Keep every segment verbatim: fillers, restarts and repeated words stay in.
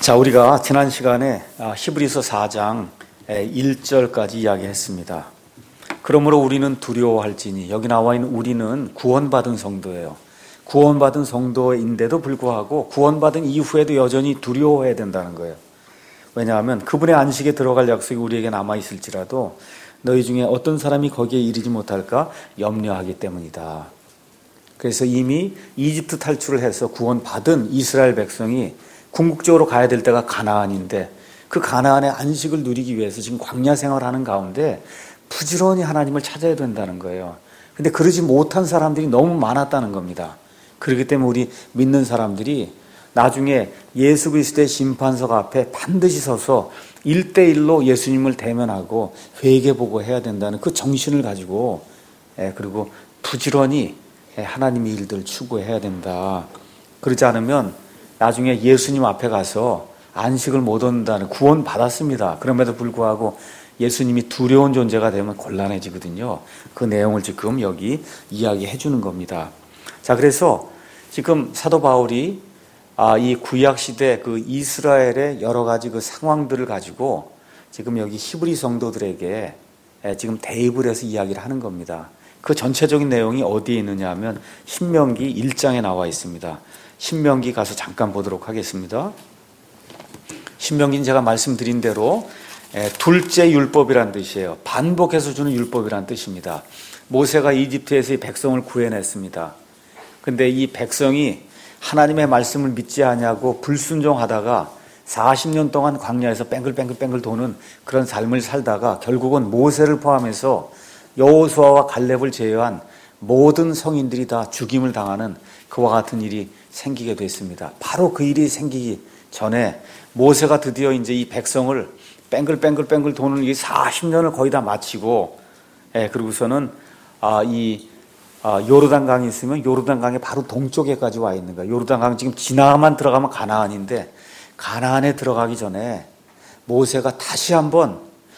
자, 우리가 지난 시간에 히브리서 사 장 일 절까지 이야기했습니다. 그러므로 우리는 두려워할지니, 여기 나와 있는 우리는 구원받은 성도예요. 구원받은 성도인데도 불구하고 구원받은 이후에도 여전히 두려워해야 된다는 거예요. 왜냐하면 그분의 안식에 들어갈 약속이 우리에게 남아있을지라도 너희 중에 어떤 사람이 거기에 이르지 못할까 염려하기 때문이다. 그래서 이미 이집트 탈출을 해서 구원받은 이스라엘 백성이 궁극적으로 가야 될 때가 가나안인데, 그 가나안의 안식을 누리기 위해서 지금 광야 생활하는 가운데 부지런히 하나님을 찾아야 된다는 거예요. 근데 그러지 못한 사람들이 너무 많았다는 겁니다. 그렇기 때문에 우리 믿는 사람들이 나중에 예수 그리스도의 심판석 앞에 반드시 서서 일대일로 예수님을 대면하고 회개보고 해야 된다는 그 정신을 가지고, 그리고 부지런히 하나님의 일들을 추구해야 된다. 그러지 않으면 나중에 예수님 앞에 가서 안식을 못 얻는다는, 구원 받았습니다. 그럼에도 불구하고 예수님이 두려운 존재가 되면 곤란해지거든요. 그 내용을 지금 여기 이야기해 주는 겁니다. 자, 그래서 지금 사도 바울이 아, 이 구약시대 그 이스라엘의 여러 가지 그 상황들을 가지고 지금 여기 히브리 성도들에게 지금 대입을 해서 이야기를 하는 겁니다. 그 전체적인 내용이 어디에 있느냐 하면 신명기 일 장에 나와 있습니다. 신명기 가서 잠깐 보도록 하겠습니다. 신명기는 제가 말씀드린 대로 둘째 율법이란 뜻이에요. 반복해서 주는 율법이란 뜻입니다. 모세가 이집트에서 이 백성을 구해냈습니다. 근데 이 백성이 하나님의 말씀을 믿지 아니하고 불순종하다가 사십 년 동안 광야에서 뺑글뺑글뺑글 도는 그런 삶을 살다가 결국은 모세를 포함해서 여호수아와 갈렙을 제외한 모든 성인들이 다 죽임을 당하는 그와 같은 일이 생기게 됐습니다. 바로 그 일이 생기기 전에 모세가 드디어 이제 이 백성을 뺑글뺑글뺑글 도는 이 사십 년을 거의 다 마치고, 예, 그리고서는 아, 이 아, 요르단강이 있으면 요르단강의 바로 동쪽에까지 와 있는 거예요. 요르단강 지금 지나만 들어가면 가나안인데, 가나안에 들어가기 전에 모세가 다시 한번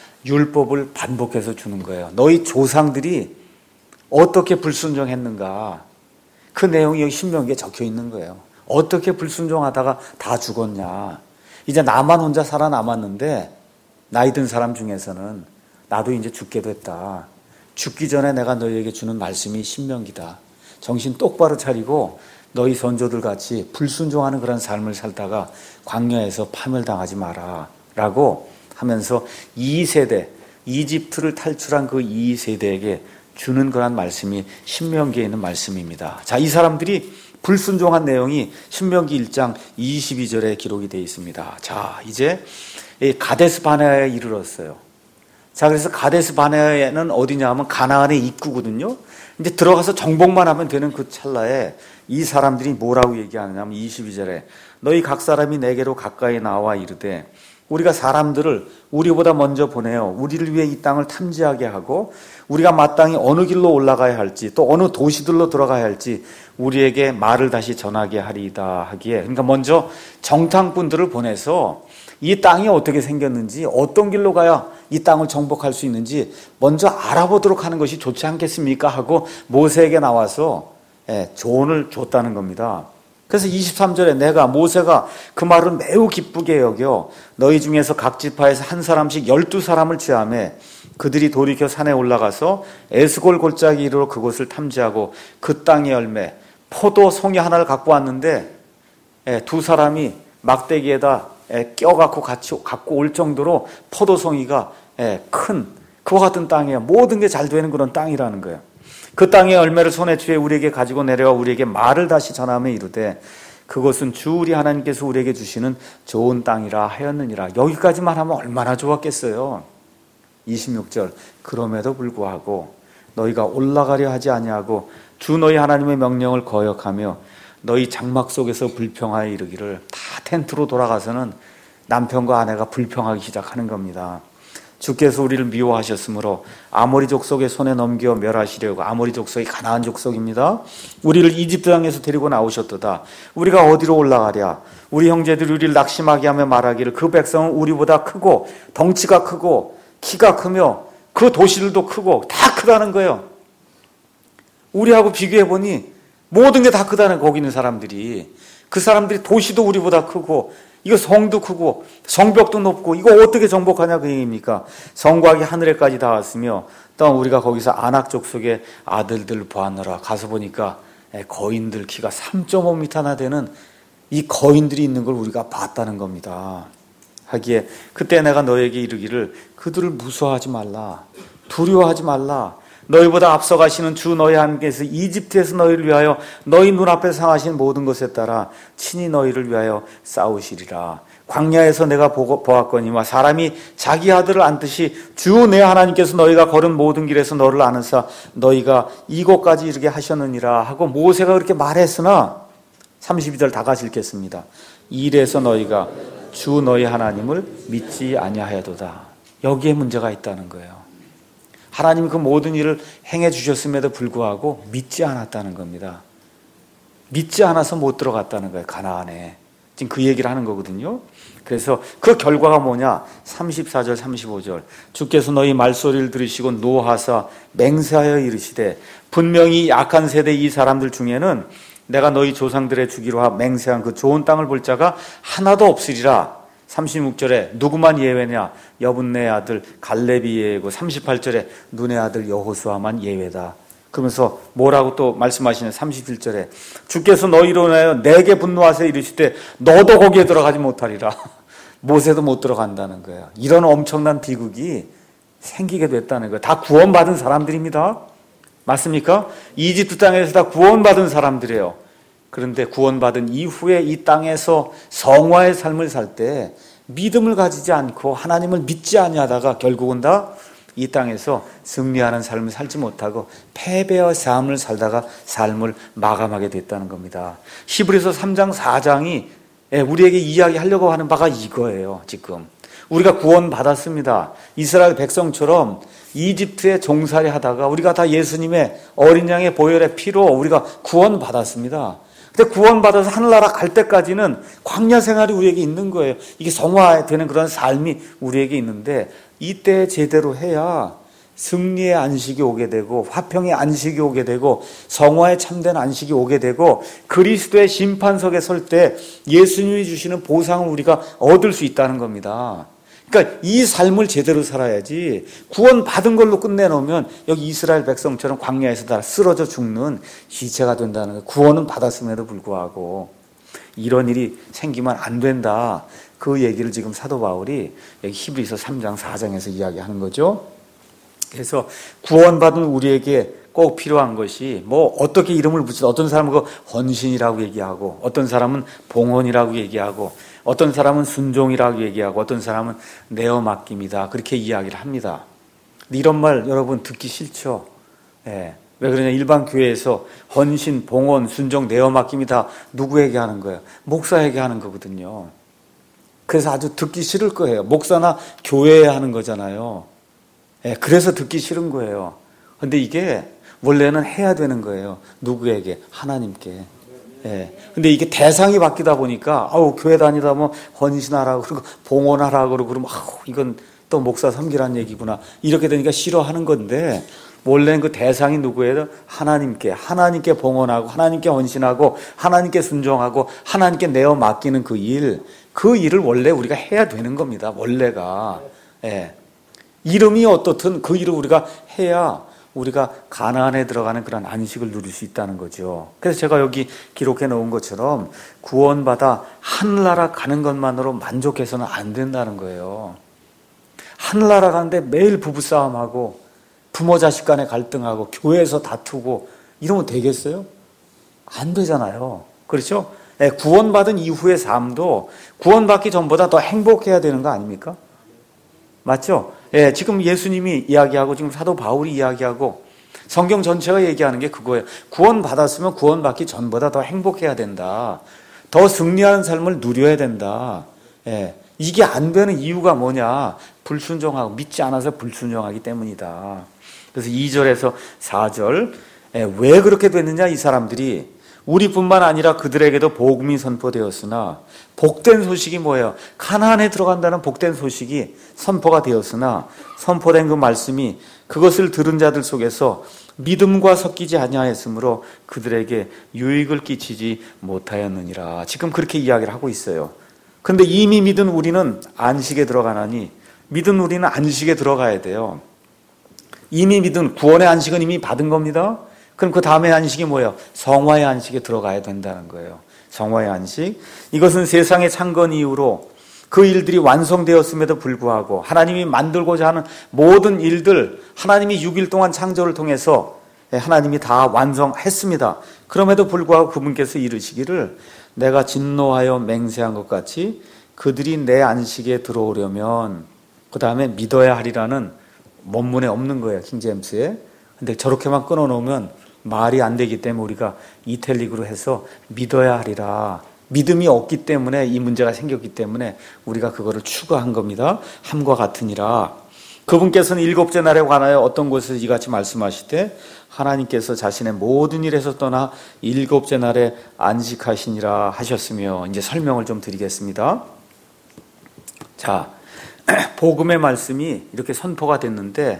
율법을 반복해서 주는 거예요. 너희 조상들이 어떻게 불순종했는가, 그 내용이 여기 신명기에 적혀 있는 거예요. 어떻게 불순종하다가 다 죽었냐. 이제 나만 혼자 살아남았는데 나이 든 사람 중에서는 나도 이제 죽게 됐다. 죽기 전에 내가 너희에게 주는 말씀이 신명기다. 정신 똑바로 차리고 너희 선조들 같이 불순종하는 그런 삶을 살다가 광야에서 파멸당하지 마라 라고 하면서 이 세대, 이집트를 탈출한 그 이 세대에게 주는 그런 말씀이 신명기에 있는 말씀입니다. 자, 이 사람들이 불순종한 내용이 신명기 일 장 이십이 절에 기록이 되어 있습니다. 자, 이제 가데스 바네아에 이르렀어요. 자, 그래서 가데스 바네아는 어디냐 하면 가나안의 입구거든요. 이제 들어가서 정복만 하면 되는 그 찰나에 이 사람들이 뭐라고 얘기하느냐 하면 이십이 절에 너희 각 사람이 내게로 가까이 나와 이르되 우리가 사람들을 우리보다 먼저 보내어 우리를 위해 이 땅을 탐지하게 하고 우리가 마땅히 어느 길로 올라가야 할지 또 어느 도시들로 들어가야 할지 우리에게 말을 다시 전하게 하리이다 하기에, 그러니까 먼저 정탐꾼들을 보내서 이 땅이 어떻게 생겼는지, 어떤 길로 가야 이 땅을 정복할 수 있는지 먼저 알아보도록 하는 것이 좋지 않겠습니까 하고 모세에게 나와서 조언을 줬다는 겁니다. 그래서 이십삼 절에 내가 모세가 그 말을 매우 기쁘게 여겨 너희 중에서 각 지파에서 한 사람씩 열두 사람을 취하매 그들이 돌이켜 산에 올라가서 에스골 골짜기 이르러 그곳을 탐지하고 그 땅의 열매 포도 송이 하나를 갖고 왔는데 두 사람이 막대기에다 껴갖고 같이 갖고 올 정도로 포도송이가 큰 그와 같은 땅이에요. 모든 게 잘 되는 그런 땅이라는 거예요. 그 땅의 열매를 손에 취해 우리에게 가지고 내려와 우리에게 말을 다시 전하며 이르되 그것은 주 우리 하나님께서 우리에게 주시는 좋은 땅이라 하였느니라. 여기까지만 하면 얼마나 좋았겠어요. 이십육 절 그럼에도 불구하고 너희가 올라가려 하지 아니하고 주 너희 하나님의 명령을 거역하며 너희 장막 속에서 불평하여 이르기를, 다 텐트로 돌아가서는 남편과 아내가 불평하기 시작하는 겁니다. 주께서 우리를 미워하셨으므로 아모리 족속의 손에 넘겨 멸하시려고, 아모리 족속이 가나안 족속입니다. 우리를 이집트 땅에서 데리고 나오셨도다. 우리가 어디로 올라가랴? 우리 형제들이 우리를 낙심하게 하며 말하기를 그 백성은 우리보다 크고 덩치가 크고 키가 크며 그 도시들도 크고 다 크다는 거예요. 우리하고 비교해보니 모든 게 다 크다는, 거기 있는 사람들이. 그 사람들이 도시도 우리보다 크고 이거 성도 크고 성벽도 높고 이거 어떻게 정복하냐 그 얘기입니까? 성곽이 하늘에까지 닿았으며 또 우리가 거기서 안악 족속의 아들들 보았노라. 가서 보니까 거인들 키가 삼 점 오 미터나 되는 이 거인들이 있는 걸 우리가 봤다는 겁니다. 하기에 그때 내가 너에게 이르기를 그들을 무서워하지 말라, 두려워하지 말라. 너희보다 앞서가시는 주 너희 하나님께서 이집트에서 너희를 위하여 너희 눈앞에 상하신 모든 것에 따라 친히 너희를 위하여 싸우시리라. 광야에서 내가 보고, 보았거니와 사람이 자기 아들을 안듯이 주 내 하나님께서 너희가 걸은 모든 길에서 너를 아는사 너희가 이곳까지 이르게 하셨느니라 하고 모세가 그렇게 말했으나 삼십이 절 다 같이 읽겠습니다. 이래서 너희가 주 너희 하나님을 믿지 아니하여도다. 여기에 문제가 있다는 거예요. 하나님이 그 모든 일을 행해 주셨음에도 불구하고 믿지 않았다는 겁니다. 믿지 않아서 못 들어갔다는 거예요. 가나안에. 지금 그 얘기를 하는 거거든요. 그래서 그 결과가 뭐냐? 삼십사 절 삼십오 절 주께서 너희 말소리를 들으시고 노하사 맹세하여 이르시되 분명히 약한 세대 이 사람들 중에는 내가 너희 조상들의 주기로 하 맹세한 그 좋은 땅을 볼 자가 하나도 없으리라. 삼십육 절에 누구만 예외냐? 여분네 아들 갈렙이 예외고 삼십팔 절에 눈의 아들 여호수아만 예외다. 그러면서 뭐라고 또 말씀하시냐? 삼십일 절에 주께서 너희로 인하여 내게 분노하세 이르시되 너도 거기에 들어가지 못하리라. 모세도 못 들어간다는 거예요. 이런 엄청난 비극이 생기게 됐다는 거예요. 다 구원받은 사람들입니다. 맞습니까? 이집트 땅에서 다 구원받은 사람들이에요. 그런데 구원받은 이후에 이 땅에서 성화의 삶을 살 때 믿음을 가지지 않고 하나님을 믿지 아니하다가 결국은 다 이 땅에서 승리하는 삶을 살지 못하고 패배의 삶을 살다가 삶을 마감하게 됐다는 겁니다. 히브리서 삼 장 사 장이 우리에게 이야기하려고 하는 바가 이거예요. 지금 우리가 구원받았습니다. 이스라엘 백성처럼 이집트에 종살이 하다가 우리가 다 예수님의 어린 양의 보혈의 피로 우리가 구원받았습니다. 근데 구원받아서 하늘나라 갈 때까지는 광야 생활이 우리에게 있는 거예요. 이게 성화되는 그런 삶이 우리에게 있는데 이때 제대로 해야 승리의 안식이 오게 되고 화평의 안식이 오게 되고 성화의 참된 안식이 오게 되고 그리스도의 심판석에 설 때 예수님이 주시는 보상을 우리가 얻을 수 있다는 겁니다. 그러니까 이 삶을 제대로 살아야지 구원받은 걸로 끝내놓으면 여기 이스라엘 백성처럼 광야에서 다 쓰러져 죽는 시체가 된다는 거예요. 구원은 받았음에도 불구하고 이런 일이 생기면 안 된다. 그 얘기를 지금 사도 바울이 여기 히브리서 삼 장 사 장에서 이야기하는 거죠. 그래서 구원받은 우리에게 꼭 필요한 것이 뭐 어떻게 이름을 붙이든 어떤 사람은 그 헌신이라고 얘기하고 어떤 사람은 봉헌이라고 얘기하고 어떤 사람은 순종이라고 얘기하고 어떤 사람은 내어 맡김이다 그렇게 이야기를 합니다. 근데 이런 말 여러분 듣기 싫죠? 예. 왜 그러냐? 일반 교회에서 헌신, 봉헌, 순종, 내어 맡김이 다 누구에게 하는 거예요? 목사에게 하는 거거든요. 그래서 아주 듣기 싫을 거예요. 목사나 교회에 하는 거잖아요. 예. 그래서 듣기 싫은 거예요. 근데 이게 원래는 해야 되는 거예요. 누구에게? 하나님께. 예. 근데 이게 대상이 바뀌다 보니까, 아우, 교회 다니다 뭐, 헌신하라고, 그리고 봉헌하라고, 그러고, 그러면, 아우, 이건 또 목사 섬기란 얘기구나. 이렇게 되니까 싫어하는 건데, 원래는 그 대상이 누구예요? 하나님께, 하나님께 봉헌하고, 하나님께 헌신하고, 하나님께 순종하고, 하나님께 내어 맡기는 그 일, 그 일을 원래 우리가 해야 되는 겁니다. 원래가. 예. 이름이 어떻든 그 일을 우리가 해야 우리가 가나안에 들어가는 그런 안식을 누릴 수 있다는 거죠. 그래서 제가 여기 기록해 놓은 것처럼 구원받아 하늘나라 가는 것만으로 만족해서는 안 된다는 거예요. 하늘나라 가는데 매일 부부싸움하고 부모 자식 간에 갈등하고 교회에서 다투고 이러면 되겠어요? 안 되잖아요. 그렇죠? 네, 구원받은 이후의 삶도 구원받기 전보다 더 행복해야 되는 거 아닙니까? 맞죠? 예, 지금 예수님이 이야기하고 지금 사도 바울이 이야기하고 성경 전체가 얘기하는 게 그거예요. 구원받았으면 구원받기 전보다 더 행복해야 된다. 더 승리하는 삶을 누려야 된다. 예, 이게 안 되는 이유가 뭐냐? 불순종하고 믿지 않아서 불순종하기 때문이다. 그래서 이 절에서 사 절 예, 왜 그렇게 됐느냐? 이 사람들이 우리뿐만 아니라 그들에게도 복음이 선포되었으나 복된 소식이 뭐예요? 가나안에 들어간다는 복된 소식이 선포가 되었으나 선포된 그 말씀이 그것을 들은 자들 속에서 믿음과 섞이지 아니하였으므로 그들에게 유익을 끼치지 못하였느니라. 지금 그렇게 이야기를 하고 있어요. 그런데 이미 믿은 우리는 안식에 들어가나니 믿은 우리는 안식에 들어가야 돼요. 이미 믿은 구원의 안식은 이미 받은 겁니다. 그럼 그 다음의 안식이 뭐예요? 성화의 안식에 들어가야 된다는 거예요. 성화의 안식. 이것은 세상의 창건 이후로 그 일들이 완성되었음에도 불구하고 하나님이 만들고자 하는 모든 일들, 하나님이 육 일 동안 창조를 통해서 하나님이 다 완성했습니다. 그럼에도 불구하고 그분께서 이르시기를 내가 진노하여 맹세한 것 같이 그들이 내 안식에 들어오려면 그 다음에 믿어야 하리라는 원문에 없는 거예요. 킹제임스에. 근데 저렇게만 끊어놓으면 말이 안 되기 때문에 우리가 이탈릭으로 해서 믿어야 하리라. 믿음이 없기 때문에 이 문제가 생겼기 때문에 우리가 그거를 추가한 겁니다. 함과 같으니라. 그분께서는 일곱째 날에 관하여 어떤 곳에서 이같이 말씀하시되 하나님께서 자신의 모든 일에서 떠나 일곱째 날에 안식하시니라 하셨으며, 이제 설명을 좀 드리겠습니다. 자, 복음의 말씀이 이렇게 선포가 됐는데,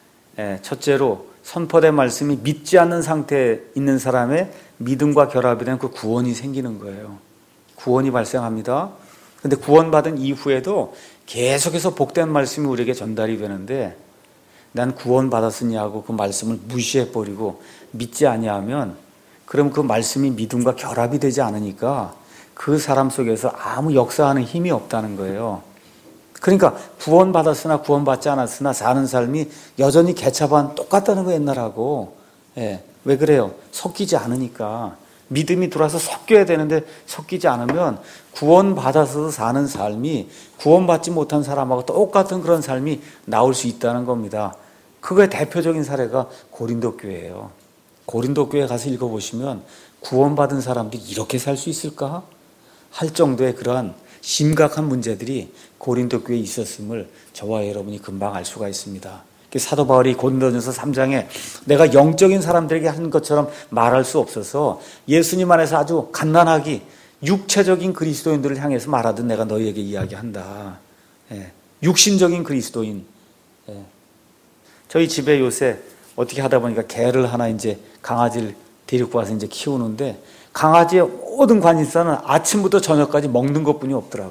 첫째로 선포된 말씀이 믿지 않는 상태에 있는 사람의 믿음과 결합이 된 그 구원이 생기는 거예요. 구원이 발생합니다. 그런데 구원받은 이후에도 계속해서 복된 말씀이 우리에게 전달이 되는데, 난 구원받았으니 하고 그 말씀을 무시해버리고 믿지 아니하면, 그럼 그 말씀이 믿음과 결합이 되지 않으니까 그 사람 속에서 아무 역사하는 힘이 없다는 거예요. 그러니까 구원받았으나 구원받지 않았으나 사는 삶이 여전히 개차반 똑같다는 거 옛날하고. 예, 왜 그래요? 섞이지 않으니까. 믿음이 들어와서 섞여야 되는데 섞이지 않으면 구원받아서 사는 삶이 구원받지 못한 사람하고 똑같은 그런 삶이 나올 수 있다는 겁니다. 그거의 대표적인 사례가 고린도 교회예요. 고린도 교회 가서 읽어보시면 구원받은 사람들이 이렇게 살 수 있을까? 할 정도의 그러한 심각한 문제들이 고린도 교회에 있었음을 저와 여러분이 금방 알 수가 있습니다. 사도 바울이 고린도전서 삼 장에 내가 영적인 사람들에게 한 것처럼 말할 수 없어서 예수님 안에서 아주 갓난하기 육체적인 그리스도인들을 향해서 말하듯 내가 너희에게 이야기한다. 예, 육신적인 그리스도인. 예. 저희 집에 요새 어떻게 하다 보니까 개를 하나 이제 강아지를 데리고 와서 이제 키우는데, 강아지의 모든 관심사는 아침부터 저녁까지 먹는 것뿐이 없더라고.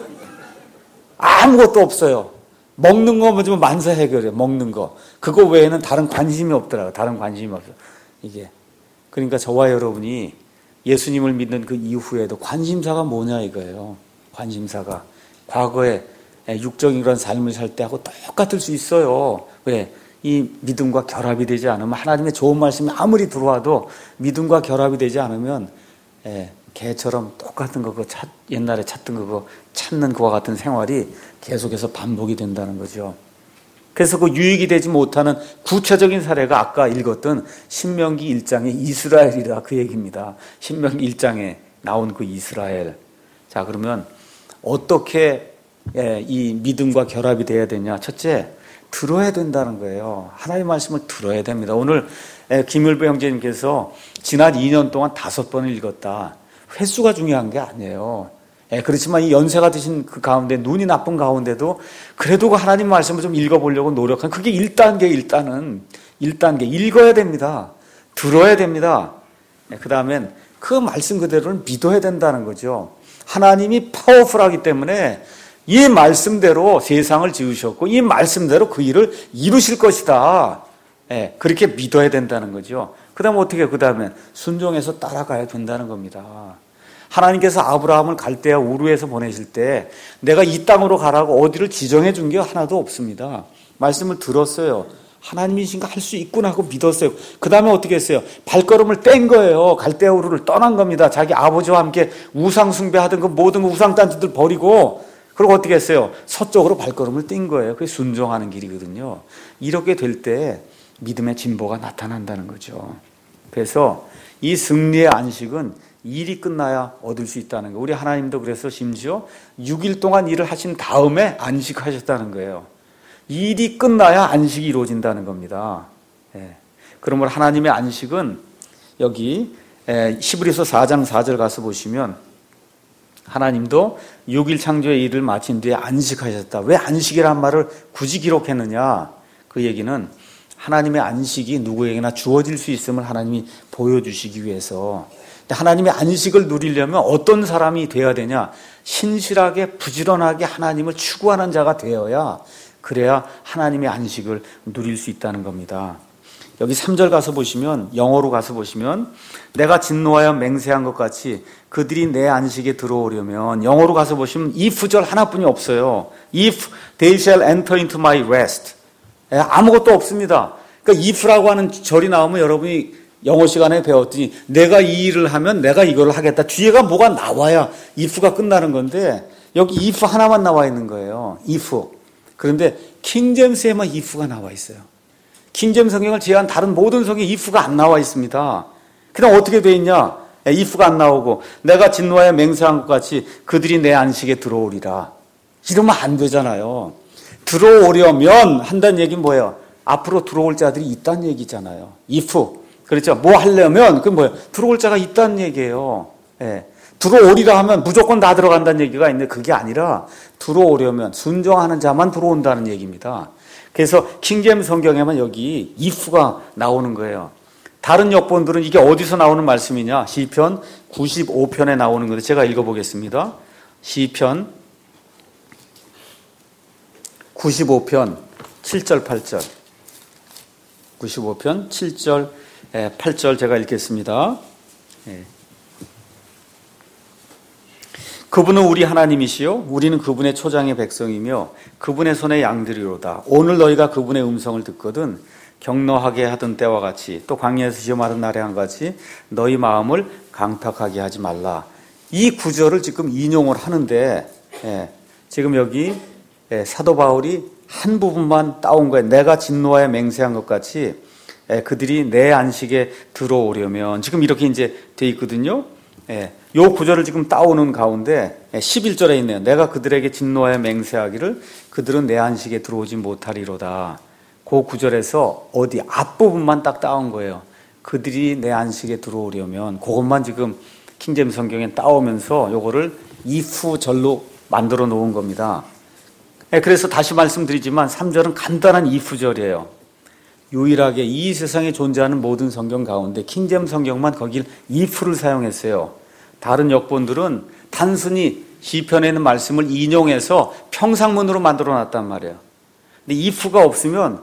아무것도 없어요. 먹는 거 먼저 만사 해결해. 먹는 거. 그거 외에는 다른 관심이 없더라고. 다른 관심이 없어. 이게. 그러니까 저와 여러분이 예수님을 믿는 그 이후에도 관심사가 뭐냐 이거예요. 관심사가. 과거에 육적인 그런 삶을 살 때하고 똑같을 수 있어요. 왜? 이 믿음과 결합이 되지 않으면, 하나님의 좋은 말씀이 아무리 들어와도 믿음과 결합이 되지 않으면, 예, 개처럼 똑같은 거, 그 찾, 옛날에 찾던 거, 찾는 그와 같은 생활이 계속해서 반복이 된다는 거죠. 그래서 그 유익이 되지 못하는 구체적인 사례가 아까 읽었던 신명기 일 장의 이스라엘이다, 그 얘기입니다. 신명기 일 장에 나온 그 이스라엘. 자, 그러면 어떻게 예, 이 믿음과 결합이 돼야 되냐? 첫째, 들어야 된다는 거예요. 하나님의 말씀을 들어야 됩니다. 오늘 김율배 형제님께서 지난 이 년 동안 다섯 번을 읽었다. 횟수가 중요한 게 아니에요. 그렇지만 이 연세가 드신 그 가운데, 눈이 나쁜 가운데도 그래도 그 하나님 말씀을 좀 읽어보려고 노력한, 그게 일 단계, 일단은 일 단계 읽어야 됩니다. 들어야 됩니다. 그 다음엔 그 말씀 그대로는 믿어야 된다는 거죠. 하나님이 파워풀하기 때문에 이 말씀대로 세상을 지으셨고 이 말씀대로 그 일을 이루실 것이다. 예, 그렇게 믿어야 된다는 거죠. 그 다음에 어떻게, 그 다음에 순종해서 따라가야 된다는 겁니다. 하나님께서 아브라함을 갈대아 우르에서 보내실 때 내가 이 땅으로 가라고 어디를 지정해 준 게 하나도 없습니다. 말씀을 들었어요. 하나님이신가 할 수 있구나 하고 믿었어요. 그 다음에 어떻게 했어요? 발걸음을 뗀 거예요. 갈대아 우르를 떠난 겁니다. 자기 아버지와 함께 우상 숭배하던 그 모든 우상단지들 버리고, 그리고 어떻게 했어요? 서쪽으로 발걸음을 뗀 거예요. 그게 순종하는 길이거든요. 이렇게 될 때 믿음의 진보가 나타난다는 거죠. 그래서 이 승리의 안식은 일이 끝나야 얻을 수 있다는 거예요. 우리 하나님도 그래서 심지어 육 일 동안 일을 하신 다음에 안식하셨다는 거예요. 일이 끝나야 안식이 이루어진다는 겁니다. 예. 그러므로 하나님의 안식은 여기 히브리서 사 장 사 절 가서 보시면 하나님도 육 일 창조의 일을 마친 뒤에 안식하셨다. 왜 안식이란 말을 굳이 기록했느냐? 그 얘기는 하나님의 안식이 누구에게나 주어질 수 있음을 하나님이 보여주시기 위해서, 근데 하나님의 안식을 누리려면 어떤 사람이 되어야 되냐? 신실하게 부지런하게 하나님을 추구하는 자가 되어야, 그래야 하나님의 안식을 누릴 수 있다는 겁니다. 여기 삼 절 가서 보시면, 영어로 가서 보시면, 내가 진노하여 맹세한 것 같이 그들이 내 안식에 들어오려면, 영어로 가서 보시면 if 절 하나뿐이 없어요. If they shall enter into my rest. 아무것도 없습니다. 그러니까 if라고 하는 절이 나오면 여러분이 영어 시간에 배웠더니 내가 이 일을 하면 내가 이걸 하겠다. 뒤에가 뭐가 나와야 if가 끝나는 건데 여기 if 하나만 나와 있는 거예요. if. 그런데 킹제임스에만 if가 나와 있어요. 킹제임스 성경을 제외한 다른 모든 성경에 if가 안 나와 있습니다. 그럼 어떻게 돼 있냐? if가 안 나오고 내가 진노하여 맹세한 것 같이 그들이 내 안식에 들어오리라. 이러면 안 되잖아요. 들어오려면 한다는 얘기는 뭐예요? 앞으로 들어올 자들이 있다는 얘기잖아요. if. 그렇죠. 뭐 하려면 그건 뭐예요? 들어올 자가 있다는 얘기예요. 예. 들어오리라 하면 무조건 다 들어간다는 얘기가 있는데 그게 아니라 들어오려면 순종하는 자만 들어온다는 얘기입니다. 그래서 킹제임스 성경에만 여기 if가 나오는 거예요. 다른 역본들은 이게 어디서 나오는 말씀이냐? 시편 구십오 편에 나오는 건데 제가 읽어보겠습니다. 시편 구십오 편 칠 절 팔 절. 구십오 편 칠 절 팔 절 제가 읽겠습니다. 그분은 우리 하나님이시요 우리는 그분의 초장의 백성이며 그분의 손의 양들이로다. 오늘 너희가 그분의 음성을 듣거든 격노하게 하던 때와 같이 또 광야에서 시험하던 날에 한 같이 너희 마음을 강팍하게 하지 말라. 이 구절을 지금 인용을 하는데 예, 지금 여기 예, 사도 바울이 한 부분만 따온 거예요. 내가 진노하여 맹세한 것 같이 예, 그들이 내 안식에 들어오려면 지금 이렇게 이제 돼 있거든요. 예, 요 구절을 지금 따오는 가운데 예, 십일 절에 있네요. 내가 그들에게 진노하여 맹세하기를 그들은 내 안식에 들어오지 못하리로다. 그 구절에서 어디 앞부분만 딱 따온 거예요. 그들이 내 안식에 들어오려면 그것만 지금 킹제임스 성경에 따오면서 요거를 if 절로 만들어 놓은 겁니다. 예, 그래서 다시 말씀드리지만 삼 절은 간단한 if 절이에요. 유일하게 이 세상에 존재하는 모든 성경 가운데 킹제임스 성경만 거길 if를 사용했어요. 다른 역본들은 단순히 시편에 있는 말씀을 인용해서 평상문으로 만들어 놨단 말이에요. 근데 if가 없으면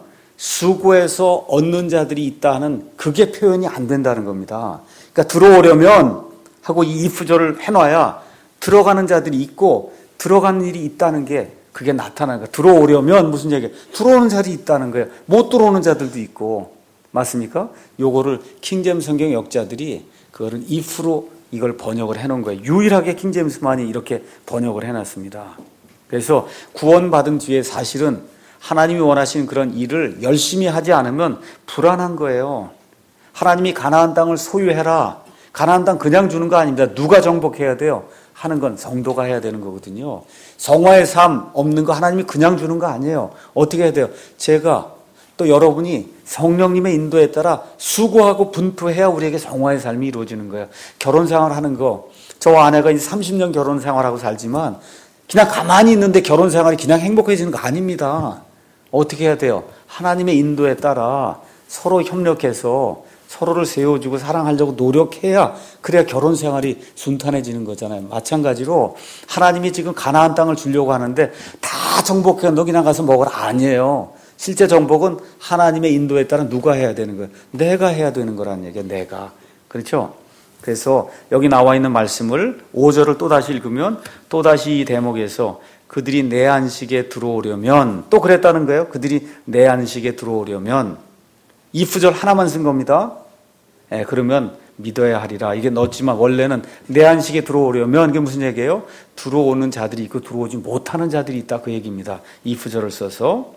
수고해서 얻는 자들이 있다 하는 그게 표현이 안 된다는 겁니다. 그러니까 들어오려면 하고 이 if절을 해놔야 들어가는 자들이 있고 들어가는 일이 있다는 게 그게 나타나는 거예요. 들어오려면 무슨 얘기예요? 들어오는 자들이 있다는 거예요. 못 들어오는 자들도 있고. 맞습니까? 요거를 킹제임스 성경 역자들이 그거를 if로 이걸 번역을 해놓은 거예요. 유일하게 킹제임스만이 이렇게 번역을 해놨습니다. 그래서 구원받은 뒤에 사실은 하나님이 원하시는 그런 일을 열심히 하지 않으면 불안한 거예요. 하나님이 가나안 땅을 소유해라. 가나안 땅 그냥 주는 거 아닙니다. 누가 정복해야 돼요? 하는 건 성도가 해야 되는 거거든요. 성화의 삶 없는 거 하나님이 그냥 주는 거 아니에요. 어떻게 해야 돼요? 제가 또 여러분이 성령님의 인도에 따라 수고하고 분투해야 우리에게 성화의 삶이 이루어지는 거예요. 결혼 생활하는 거, 저와 아내가 이제 삼십 년 결혼 생활하고 살지만 그냥 가만히 있는데 결혼 생활이 그냥 행복해지는 거 아닙니다. 어떻게 해야 돼요? 하나님의 인도에 따라 서로 협력해서 서로를 세워주고 사랑하려고 노력해야 그래야 결혼 생활이 순탄해지는 거잖아요. 마찬가지로 하나님이 지금 가나안 땅을 주려고 하는데 다 정복해 너 그냥 가서 먹으라 아니에요. 실제 정복은 하나님의 인도에 따라 누가 해야 되는 거예요? 내가 해야 되는 거라는 얘기예요. 내가. 그렇죠? 그래서 여기 나와 있는 말씀을 오 절을 또다시 읽으면 또다시 이 대목에서 그들이 내 안식에 들어오려면 또 그랬다는 거예요. 그들이 내 안식에 들어오려면 if 절 하나만 쓴 겁니다. 예, 그러면 믿어야 하리라. 이게 넣었지만 원래는 내 안식에 들어오려면 이게 무슨 얘기예요? 들어오는 자들이 있고 들어오지 못하는 자들이 있다 그 얘기입니다. if 절을 써서.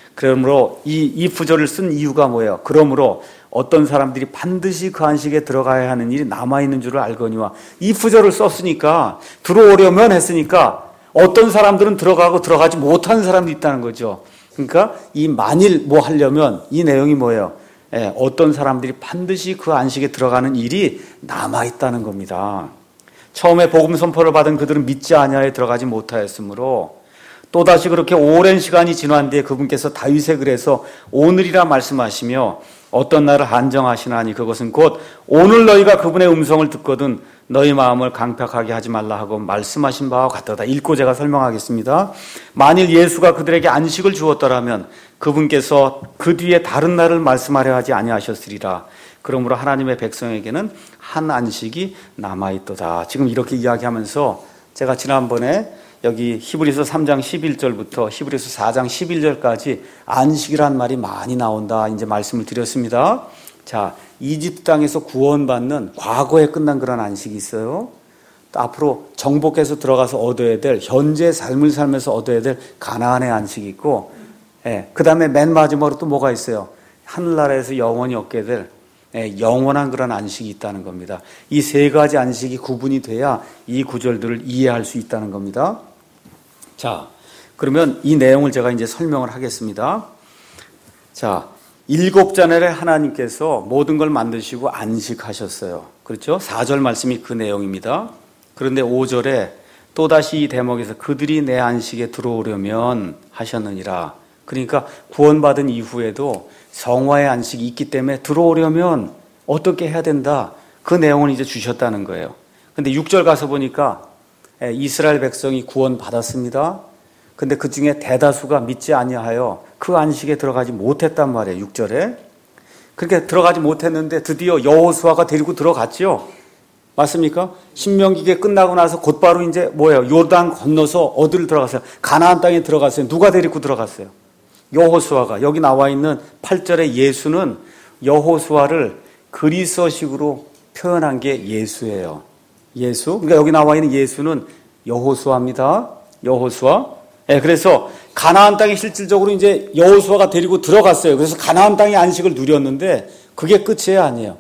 그러므로 이 if 절을 쓴 이유가 뭐예요? 그러므로 어떤 사람들이 반드시 그 안식에 들어가야 하는 일이 남아있는 줄을 알거니와 if 절을 썼으니까 들어오려면 했으니까 어떤 사람들은 들어가고 들어가지 못하는 사람도 있다는 거죠. 그러니까 이 만일 뭐 하려면 이 내용이 뭐예요? 예, 어떤 사람들이 반드시 그 안식에 들어가는 일이 남아있다는 겁니다. 처음에 복음 선포를 받은 그들은 믿지 아니하여 들어가지 못하였으므로 또다시 그렇게 오랜 시간이 지난 뒤에 그분께서 다윗의 글에서 오늘이라 말씀하시며 어떤 날을 한정하시나니 그것은 곧 오늘 너희가 그분의 음성을 듣거든 너희 마음을 강팍하게 하지 말라 하고 말씀하신 바와 같도다. 읽고 제가 설명하겠습니다. 만일 예수가 그들에게 안식을 주었더라면 그분께서 그 뒤에 다른 날을 말씀하려 하지 아니하셨으리라. 그러므로 하나님의 백성에게는 한 안식이 남아있도다. 지금 이렇게 이야기하면서 제가 지난번에 여기 히브리서 삼 장 십일 절부터 히브리서 사 장 십일 절까지 안식이란 말이 많이 나온다 이제 말씀을 드렸습니다. 자, 이집트 땅에서 구원받는 과거에 끝난 그런 안식이 있어요. 또 앞으로 정복해서 들어가서 얻어야 될 현재 삶을 살면서 얻어야 될 가나안의 안식이 있고, 예, 그 다음에 맨 마지막으로 또 뭐가 있어요? 하늘나라에서 영원히 얻게 될 예, 영원한 그런 안식이 있다는 겁니다. 이 세 가지 안식이 구분이 돼야 이 구절들을 이해할 수 있다는 겁니다. 자, 그러면 이 내용을 제가 이제 설명을 하겠습니다. 자, 일곱 자날에 하나님께서 모든 걸 만드시고 안식하셨어요. 그렇죠? 사 절 말씀이 그 내용입니다. 그런데 오 절에 또다시 이 대목에서 그들이 내 안식에 들어오려면 하셨느니라. 그러니까 구원받은 이후에도 성화의 안식이 있기 때문에 들어오려면 어떻게 해야 된다. 그 내용을 이제 주셨다는 거예요. 근데 육 절 가서 보니까 이스라엘 백성이 구원받았습니다. 근데 그 중에 대다수가 믿지 아니하여 그 안식에 들어가지 못했단 말이에요. 육 절에. 그렇게 들어가지 못했는데 드디어 여호수아가 데리고 들어갔죠. 맞습니까? 신명기가 끝나고 나서 곧바로 이제 뭐예요? 요단 건너서 어디를 들어갔어요? 가나안 땅에 들어갔어요. 누가 데리고 들어갔어요? 여호수아가. 여기 나와 있는 팔 절의 예수는 여호수아를 그리스어식으로 표현한 게 예수예요. 예수. 그러니까 여기 나와 있는 예수는 여호수아입니다. 여호수아. 네, 그래서 가나안 땅에 실질적으로 이제 여호수아가 데리고 들어갔어요. 그래서 가나안 땅의 안식을 누렸는데 그게 끝이에요, 아니에요?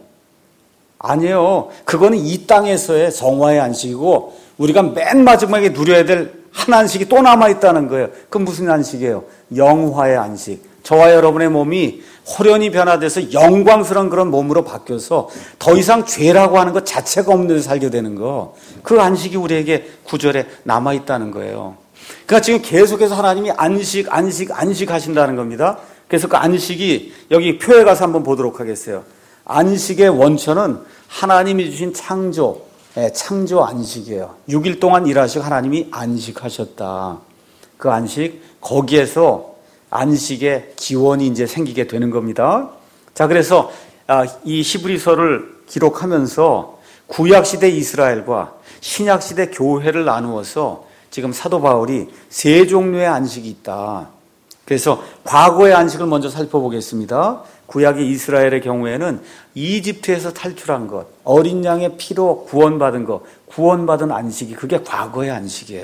아니에요. 그거는 이 땅에서의 성화의 안식이고 우리가 맨 마지막에 누려야 될 한 안식이 또 남아있다는 거예요. 그건 무슨 안식이에요? 영화의 안식. 저와 여러분의 몸이 호련히 변화돼서 영광스러운 그런 몸으로 바뀌어서 더 이상 죄라고 하는 것 자체가 없는 데서 살게 되는 거. 그 안식이 우리에게 구절에 남아있다는 거예요. 그러니까 지금 계속해서 하나님이 안식, 안식, 안식 하신다는 겁니다. 그래서 그 안식이 여기 표에 가서 한번 보도록 하겠어요. 안식의 원천은 하나님이 주신 창조, 네, 창조 안식이에요. 육 일 동안 일하시고 하나님이 안식하셨다. 그 안식, 거기에서 안식의 기원이 이제 생기게 되는 겁니다. 자, 그래서 이 히브리서를 기록하면서 구약시대 이스라엘과 신약시대 교회를 나누어서 지금 사도 바울이 세 종류의 안식이 있다. 그래서 과거의 안식을 먼저 살펴보겠습니다. 구약의 이스라엘의 경우에는 이집트에서 탈출한 것, 어린 양의 피로 구원받은 것, 구원받은 안식이 그게 과거의 안식이에요.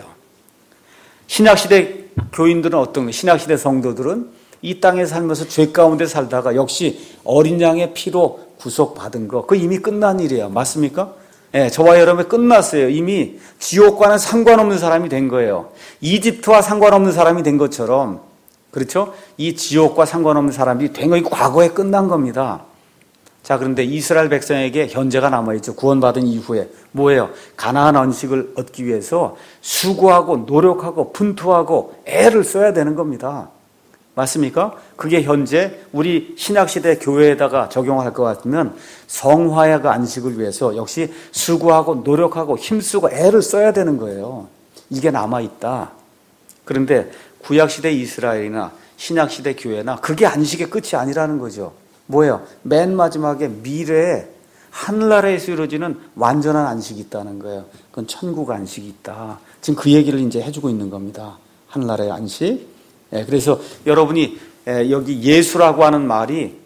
신약시대 교인들은 어떤 거예요? 신약시대 성도들은 이 땅에 살면서 죄 가운데 살다가 역시 어린 양의 피로 구속받은 거, 그 이미 끝난 일이에요. 맞습니까? 예, 저와 여러분이 끝났어요. 이미 지옥과는 상관없는 사람이 된 거예요. 이집트와 상관없는 사람이 된 것처럼, 그렇죠? 이 지옥과 상관없는 사람이 된 거, 이거 과거에 끝난 겁니다. 자, 그런데 이스라엘 백성에게 현재가 남아있죠. 구원받은 이후에. 뭐예요? 가나안 안식을 얻기 위해서 수고하고 노력하고 분투하고 애를 써야 되는 겁니다. 맞습니까? 그게 현재 우리 신약시대 교회에다가 적용할 것 같으면 성화의 그 안식을 위해서 역시 수고하고 노력하고 힘쓰고 애를 써야 되는 거예요. 이게 남아있다. 그런데 구약시대 이스라엘이나 신약시대 교회나 그게 안식의 끝이 아니라는 거죠. 뭐예요? 맨 마지막에 미래에 하늘나라에서 이루어지는 완전한 안식이 있다는 거예요. 그건 천국 안식이 있다. 지금 그 얘기를 이제 해주고 있는 겁니다. 하늘나라의 안식. 예, 그래서 여러분이 예, 여기 예수라고 하는 말이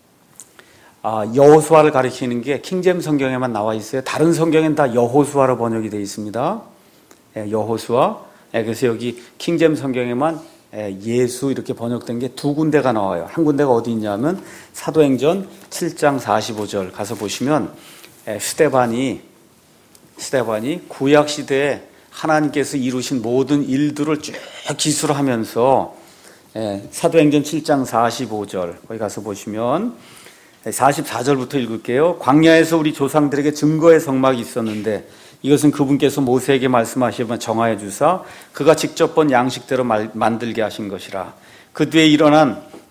아, 여호수아를 가리키는 게 킹제임 성경에만 나와 있어요. 다른 성경엔 다 여호수아로 번역이 되어 있습니다. 예, 여호수아. 예, 그래서 여기 킹제임 성경에만 예, 예수 이렇게 번역된 게 두 군데가 나와요. 한 군데가 어디 있냐면 사도행전 칠 장 사십오 절 가서 보시면 예, 스데반이 스데반이 구약 시대에 하나님께서 이루신 모든 일들을 쭉 기술하면서 예, 사도행전 칠 장 사십오 절 거기 가서 보시면 사십사 절부터 읽을게요. 광야에서 우리 조상들에게 증거의 성막이 있었는데 이것은 그분께서 모세에게 말씀하시면 정하여 주사 그가 직접 본 양식대로 말, 만들게 하신 것이라. 그 뒤에 일어난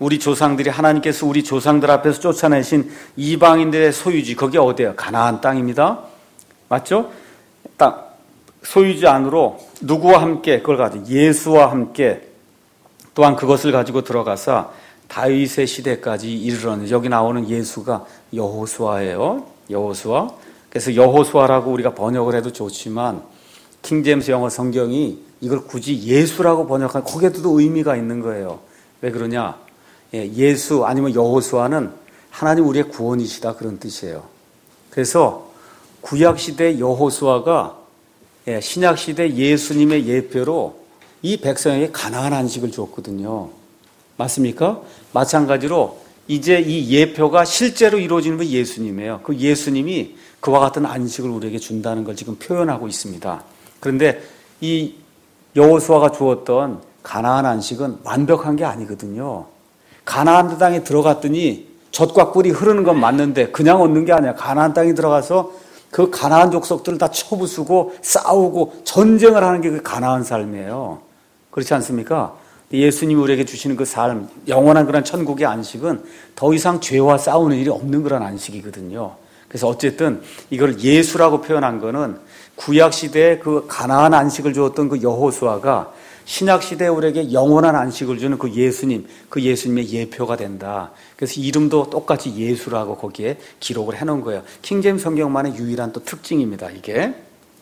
우리 조상들이 하나님께서 우리 조상들 앞에서 쫓아내신 이방인들의 소유지, 거기 어디예요? 가나안 땅입니다. 맞죠? 땅 소유지 안으로 누구와 함께 그걸 가지고 예수와 함께 또한 그것을 가지고 들어가서 다윗의 시대까지 이르렀는데, 여기 나오는 예수가 여호수아예요. 여호수아. 그래서 여호수아라고 우리가 번역을 해도 좋지만 킹제임스 영어 성경이 이걸 굳이 예수라고 번역한, 거기에도 의미가 있는 거예요. 왜 그러냐? 예수 아니면 여호수아는 하나님 우리의 구원이시다, 그런 뜻이에요. 그래서 구약시대 여호수아가 신약시대 예수님의 예표로 이 백성에게 가나안 안식을 줬거든요. 맞습니까? 마찬가지로 이제 이 예표가 실제로 이루어지는 분 예수님이에요. 그 예수님이 그와 같은 안식을 우리에게 준다는 걸 지금 표현하고 있습니다. 그런데 이 여호수아가 주었던 가나안 안식은 완벽한 게 아니거든요. 가나안 땅에 들어갔더니 젖과 꿀이 흐르는 건 맞는데 그냥 얻는 게 아니야. 가나안 땅에 들어가서 그 가나안 족속들을 다 쳐부수고 싸우고 전쟁을 하는 게 그 가나안 삶이에요. 그렇지 않습니까? 예수님이 우리에게 주시는 그 삶, 영원한 그런 천국의 안식은 더 이상 죄와 싸우는 일이 없는 그런 안식이거든요. 그래서 어쨌든 이걸 예수라고 표현한 거는 구약시대에 그 가나안 안식을 주었던 그 여호수아가 신약시대에 우리에게 영원한 안식을 주는 그 예수님, 그 예수님의 예표가 된다. 그래서 이름도 똑같이 예수라고 거기에 기록을 해놓은 거예요. 킹제임스 성경만의 유일한 또 특징입니다, 이게.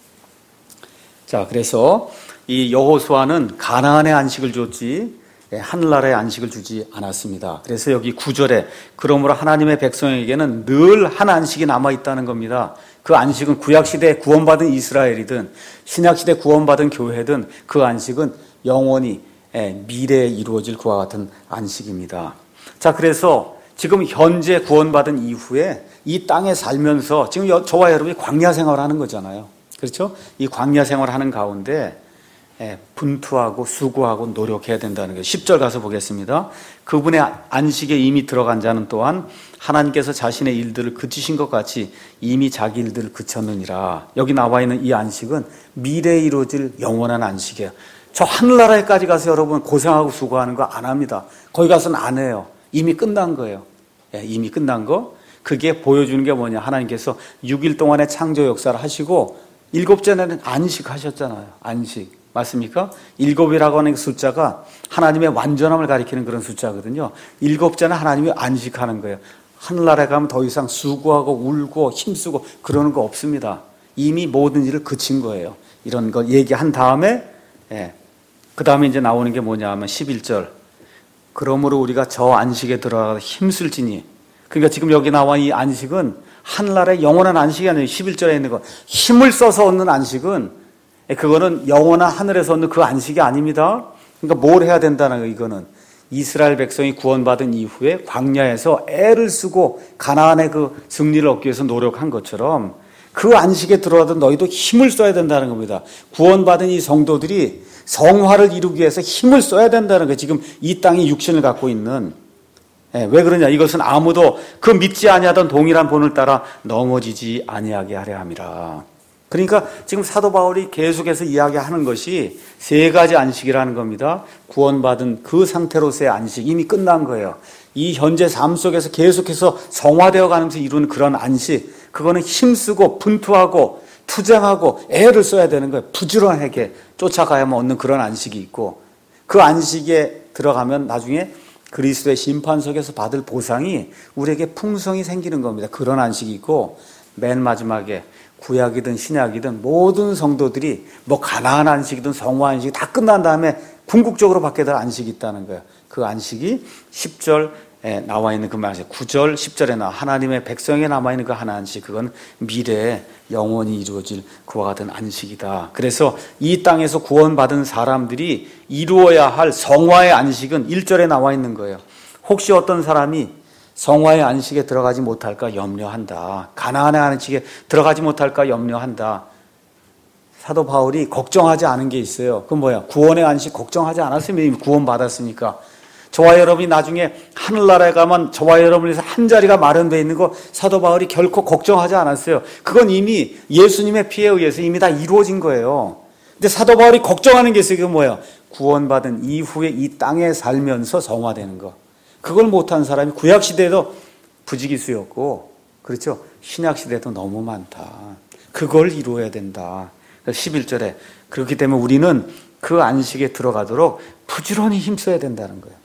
자, 그래서 이 여호수아는 가나안의 안식을 줬지 하늘나라의 안식을 주지 않았습니다. 그래서 여기 구 절에 그러므로 하나님의 백성에게는 늘 한 안식이 남아있다는 겁니다. 그 안식은 구약시대에 구원받은 이스라엘이든 신약시대에 구원받은 교회든 그 안식은 영원히 미래에 이루어질 그와 같은 안식입니다. 자, 그래서 지금 현재 구원받은 이후에 이 땅에 살면서 지금 저와 여러분이 광야 생활을 하는 거잖아요. 그렇죠? 이 광야 생활을 하는 가운데 분투하고 수고하고 노력해야 된다는 거예요. 십 절 가서 보겠습니다. 그분의 안식에 이미 들어간 자는 또한 하나님께서 자신의 일들을 그치신 것 같이 이미 자기 일들을 그쳤느니라. 여기 나와 있는 이 안식은 미래에 이루어질 영원한 안식이에요. 저 하늘나라에까지 가서 여러분 고생하고 수고하는 거 안 합니다. 거기 가서는 안 해요. 이미 끝난 거예요. 이미 끝난 거. 그게 보여주는 게 뭐냐? 하나님께서 육 일 동안의 창조 역사를 하시고 일곱째는 안식하셨잖아요. 안식. 맞습니까? 일곱이라고 하는 숫자가 하나님의 완전함을 가리키는 그런 숫자거든요. 일곱째는 하나님이 안식하는 거예요. 하늘나라에 가면 더 이상 수고하고 울고 힘쓰고 그러는 거 없습니다. 이미 모든 일을 그친 거예요. 이런 걸 얘기한 다음에 예. 그 다음에 이제 나오는 게 뭐냐 하면 십일 절. 그러므로 우리가 저 안식에 들어가서 힘쓸지니. 그러니까 지금 여기 나와 이 안식은 하늘나라의 영원한 안식이 아니에요. 십일 절에 있는 거. 힘을 써서 얻는 안식은 그거는 영원한 하늘에서 얻는 그 안식이 아닙니다. 그러니까 뭘 해야 된다는 거예요. 이거는 이스라엘 백성이 구원받은 이후에 광야에서 애를 쓰고 가나안의 그 승리를 얻기 위해서 노력한 것처럼 그 안식에 들어가던 너희도 힘을 써야 된다는 겁니다. 구원받은 이 성도들이 성화를 이루기 위해서 힘을 써야 된다는 거예요. 지금 이 땅이 육신을 갖고 있는. 왜 그러냐? 이것은 아무도 그 믿지 아니하던 동일한 본을 따라 넘어지지 아니하게 하려 함이라. 그러니까 지금 사도 바울이 계속해서 이야기하는 것이 세 가지 안식이라는 겁니다. 구원받은 그 상태로서의 안식, 이미 끝난 거예요. 이 현재 삶 속에서 계속해서 성화되어 가면서 이루는 그런 안식, 그거는 힘쓰고 분투하고 투쟁하고 애를 써야 되는 거예요. 부지런하게 쫓아가야만 얻는 그런 안식이 있고, 그 안식에 들어가면 나중에 그리스도의 심판석에서 받을 보상이 우리에게 풍성히 생기는 겁니다. 그런 안식이 있고, 맨 마지막에 구약이든 신약이든 모든 성도들이 뭐 가나안 안식이든 성화 안식이 다 끝난 다음에 궁극적으로 받게 될 안식이 있다는 거예요. 그 안식이 십 절에 나와 있는 그 말이에요. 구 절, 십 절에 나와 하나님의 백성에 남아 있는 그 하나 안식, 그건 미래에 영원히 이루어질 그와 같은 안식이다. 그래서 이 땅에서 구원받은 사람들이 이루어야 할 성화의 안식은 일 절에 나와 있는 거예요. 혹시 어떤 사람이 성화의 안식에 들어가지 못할까 염려한다. 가나안의 안식에 들어가지 못할까 염려한다. 사도 바울이 걱정하지 않은 게 있어요. 그건 뭐야? 구원의 안식 걱정하지 않았으면 이미 구원받았으니까. 저와 여러분이 나중에 하늘나라에 가면 저와 여러분에서 한 자리가 마련되어 있는 거 사도 바울이 결코 걱정하지 않았어요. 그건 이미 예수님의 피에 의해서 이미 다 이루어진 거예요. 근데 사도 바울이 걱정하는 게 있어요. 그게 뭐예요? 구원받은 이후에 이 땅에 살면서 성화되는 거. 그걸 못한 사람이 구약시대에도 부지기수였고, 그렇죠? 신약시대도 너무 많다. 그걸 이루어야 된다. 십일 절에 그렇기 때문에 우리는 그 안식에 들어가도록 부지런히 힘써야 된다는 거예요.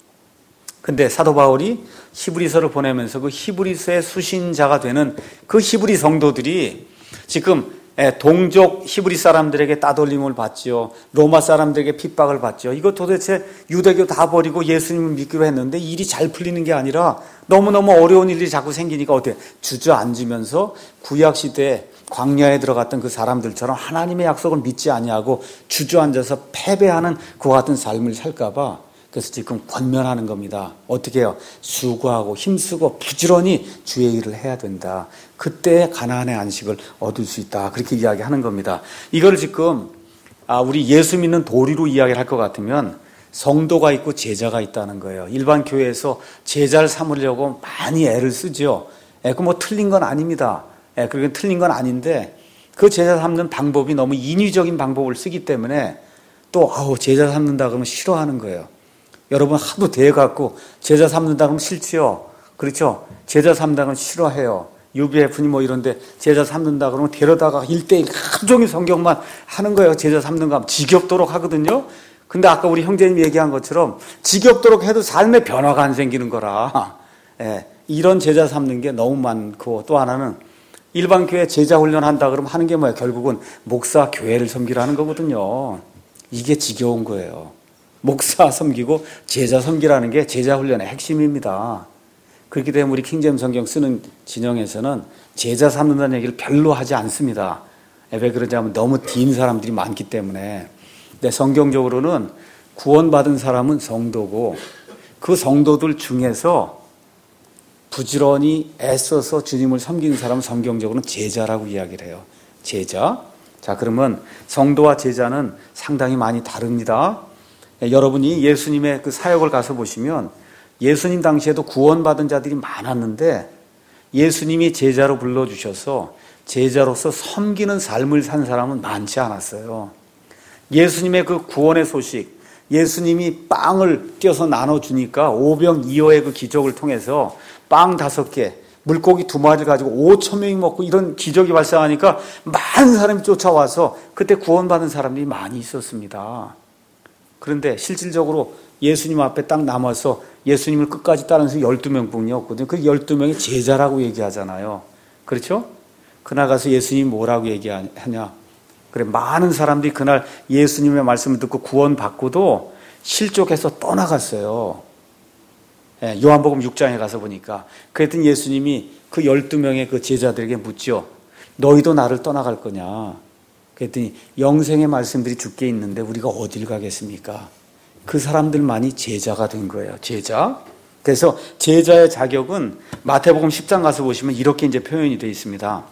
근데 사도 바울이 히브리서를 보내면서 그 히브리서의 수신자가 되는 그 히브리 성도들이 지금 동족 히브리 사람들에게 따돌림을 받죠. 로마 사람들에게 핍박을 받죠. 이거 도대체 유대교 다 버리고 예수님을 믿기로 했는데 일이 잘 풀리는 게 아니라 너무너무 어려운 일이 자꾸 생기니까 어때? 주저앉으면서 구약시대에 광야에 들어갔던 그 사람들처럼 하나님의 약속을 믿지 아니하고 주저앉아서 패배하는 그와 같은 삶을 살까 봐 그래서 지금 권면하는 겁니다. 어떻게 해요? 수고하고 힘쓰고 부지런히 주의 일을 해야 된다. 그때 가나안의 안식을 얻을 수 있다. 그렇게 이야기하는 겁니다. 이걸 지금 우리 예수 믿는 도리로 이야기를 할 것 같으면 성도가 있고 제자가 있다는 거예요. 일반 교회에서 제자를 삼으려고 많이 애를 쓰죠. 그 뭐 틀린 건 아닙니다. 그러니까 틀린 건 아닌데 그 제자 삼는 방법이 너무 인위적인 방법을 쓰기 때문에 또 아우 제자 삼는다 그러면 싫어하는 거예요. 여러분 하도 대해갖고 제자 삼는다 그러면 싫지요. 그렇죠? 제자 삼는다 그러면 싫어해요. 유비에프니 뭐 이런데 제자 삼는다 그러면 데려다가 일대일 하루 종일 성경만 하는 거예요. 제자 삼는 거 하면 지겹도록 하거든요. 근데 아까 우리 형제님 얘기한 것처럼 지겹도록 해도 삶에 변화가 안 생기는 거라. 예, 이런 제자 삼는 게 너무 많고 또 하나는 일반 교회 제자 훈련한다 그러면 하는 게 뭐예요? 결국은 목사 교회를 섬기라는 거거든요. 이게 지겨운 거예요. 목사 섬기고 제자 섬기라는 게 제자 훈련의 핵심입니다. 그렇기 때문에 우리 킹제임 성경 쓰는 진영에서는 제자 삼는다는 얘기를 별로 하지 않습니다. 왜 그러냐 하면 너무 딘 사람들이 많기 때문에. 근데 성경적으로는 구원받은 사람은 성도고 그 성도들 중에서 부지런히 애써서 주님을 섬기는 사람은 성경적으로는 제자라고 이야기를 해요. 제자. 자, 그러면 성도와 제자는 상당히 많이 다릅니다. 여러분이 예수님의 그 사역을 가서 보시면 예수님 당시에도 구원받은 자들이 많았는데 예수님이 제자로 불러주셔서 제자로서 섬기는 삶을 산 사람은 많지 않았어요. 예수님의 그 구원의 소식, 예수님이 빵을 띄어서 나눠주니까 오병이어의 그 기적을 통해서 빵 다섯 개, 물고기 두 마리를 가지고 오천 명이 먹고 이런 기적이 발생하니까 많은 사람이 쫓아와서 그때 구원받은 사람들이 많이 있었습니다. 그런데 실질적으로 예수님 앞에 딱 남아서 예수님을 끝까지 따르면서 열두 명뿐이었거든요. 그 열두 명이 제자라고 얘기하잖아요. 그렇죠? 그날 가서 예수님이 뭐라고 얘기하냐. 그래, 많은 사람들이 그날 예수님의 말씀을 듣고 구원받고도 실족해서 떠나갔어요. 예, 요한복음 육 장에 가서 보니까. 그랬더니 예수님이 그 열두 명의 그 제자들에게 묻죠. 너희도 나를 떠나갈 거냐. 그랬더니 영생의 말씀들이 주께 있는데 우리가 어딜 가겠습니까? 그 사람들만이 제자가 된 거예요. 제자. 그래서 제자의 자격은 마태복음 십 장 가서 보시면 이렇게 이제 표현이 되어 있습니다.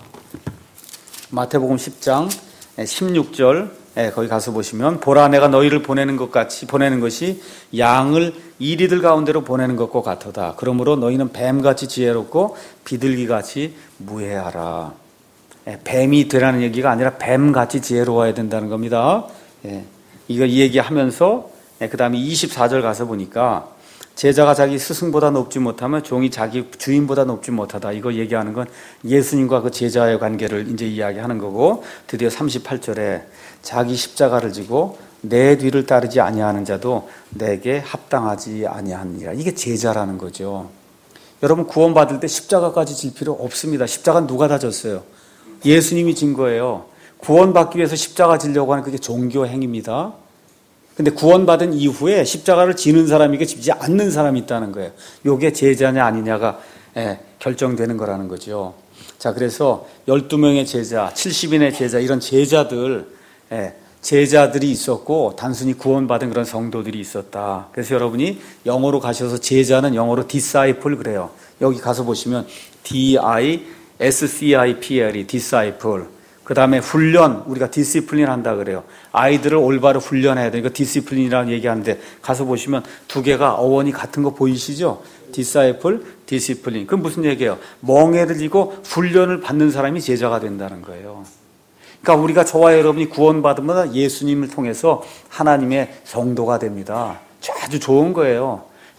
마태복음 십 장 십육 절 거기 가서 보시면 보라 내가 너희를 보내는 것 같이 보내는 것이 양을 이리들 가운데로 보내는 것과 같도다. 그러므로 너희는 뱀같이 지혜롭고 비둘기같이 무해하라. 뱀이 되라는 얘기가 아니라 뱀같이 지혜로워야 된다는 겁니다. 이거 이 얘기하면서 그 다음에 이십사 절 가서 보니까 제자가 자기 스승보다 높지 못하면 종이 자기 주인보다 높지 못하다. 이거 얘기하는 건 예수님과 그 제자의 관계를 이제 이야기하는 거고 드디어 삼십팔 절에 자기 십자가를 지고 내 뒤를 따르지 아니하는 자도 내게 합당하지 아니하느니라. 이게 제자라는 거죠. 여러분 구원받을 때 십자가까지 질 필요 없습니다. 십자가는 누가 다 졌어요? 예수님이 진 거예요. 구원받기 위해서 십자가 지려고 하는 그게 종교 행위입니다. 근데 구원받은 이후에 십자가를 지는 사람이고 지지 않는 사람이 있다는 거예요. 이게 제자냐 아니냐가 예, 결정되는 거라는 거죠. 자, 그래서 열두 명의 제자, 칠십 인의 제자 이런 제자들 예, 제자들이 있었고 단순히 구원받은 그런 성도들이 있었다. 그래서 여러분이 영어로 가셔서 제자는 영어로 disciple 그래요. 여기 가서 보시면 D I S C I P L E disciple. 그 다음에 훈련, 우리가 디시플린 한다 그래요. 아이들을 올바로 훈련해야 되니까 디시플린이라는 얘기하는데 가서 보시면 두 개가 어원이 같은 거 보이시죠? 디사이플, 디시플린. 그건 무슨 얘기예요? 멍에들이고 훈련을 받는 사람이 제자가 된다는 거예요. 그러니까 우리가 저와 여러분이 구원받으면 예수님을 통해서 하나님의 성도가 됩니다. 아주 좋은 거예요.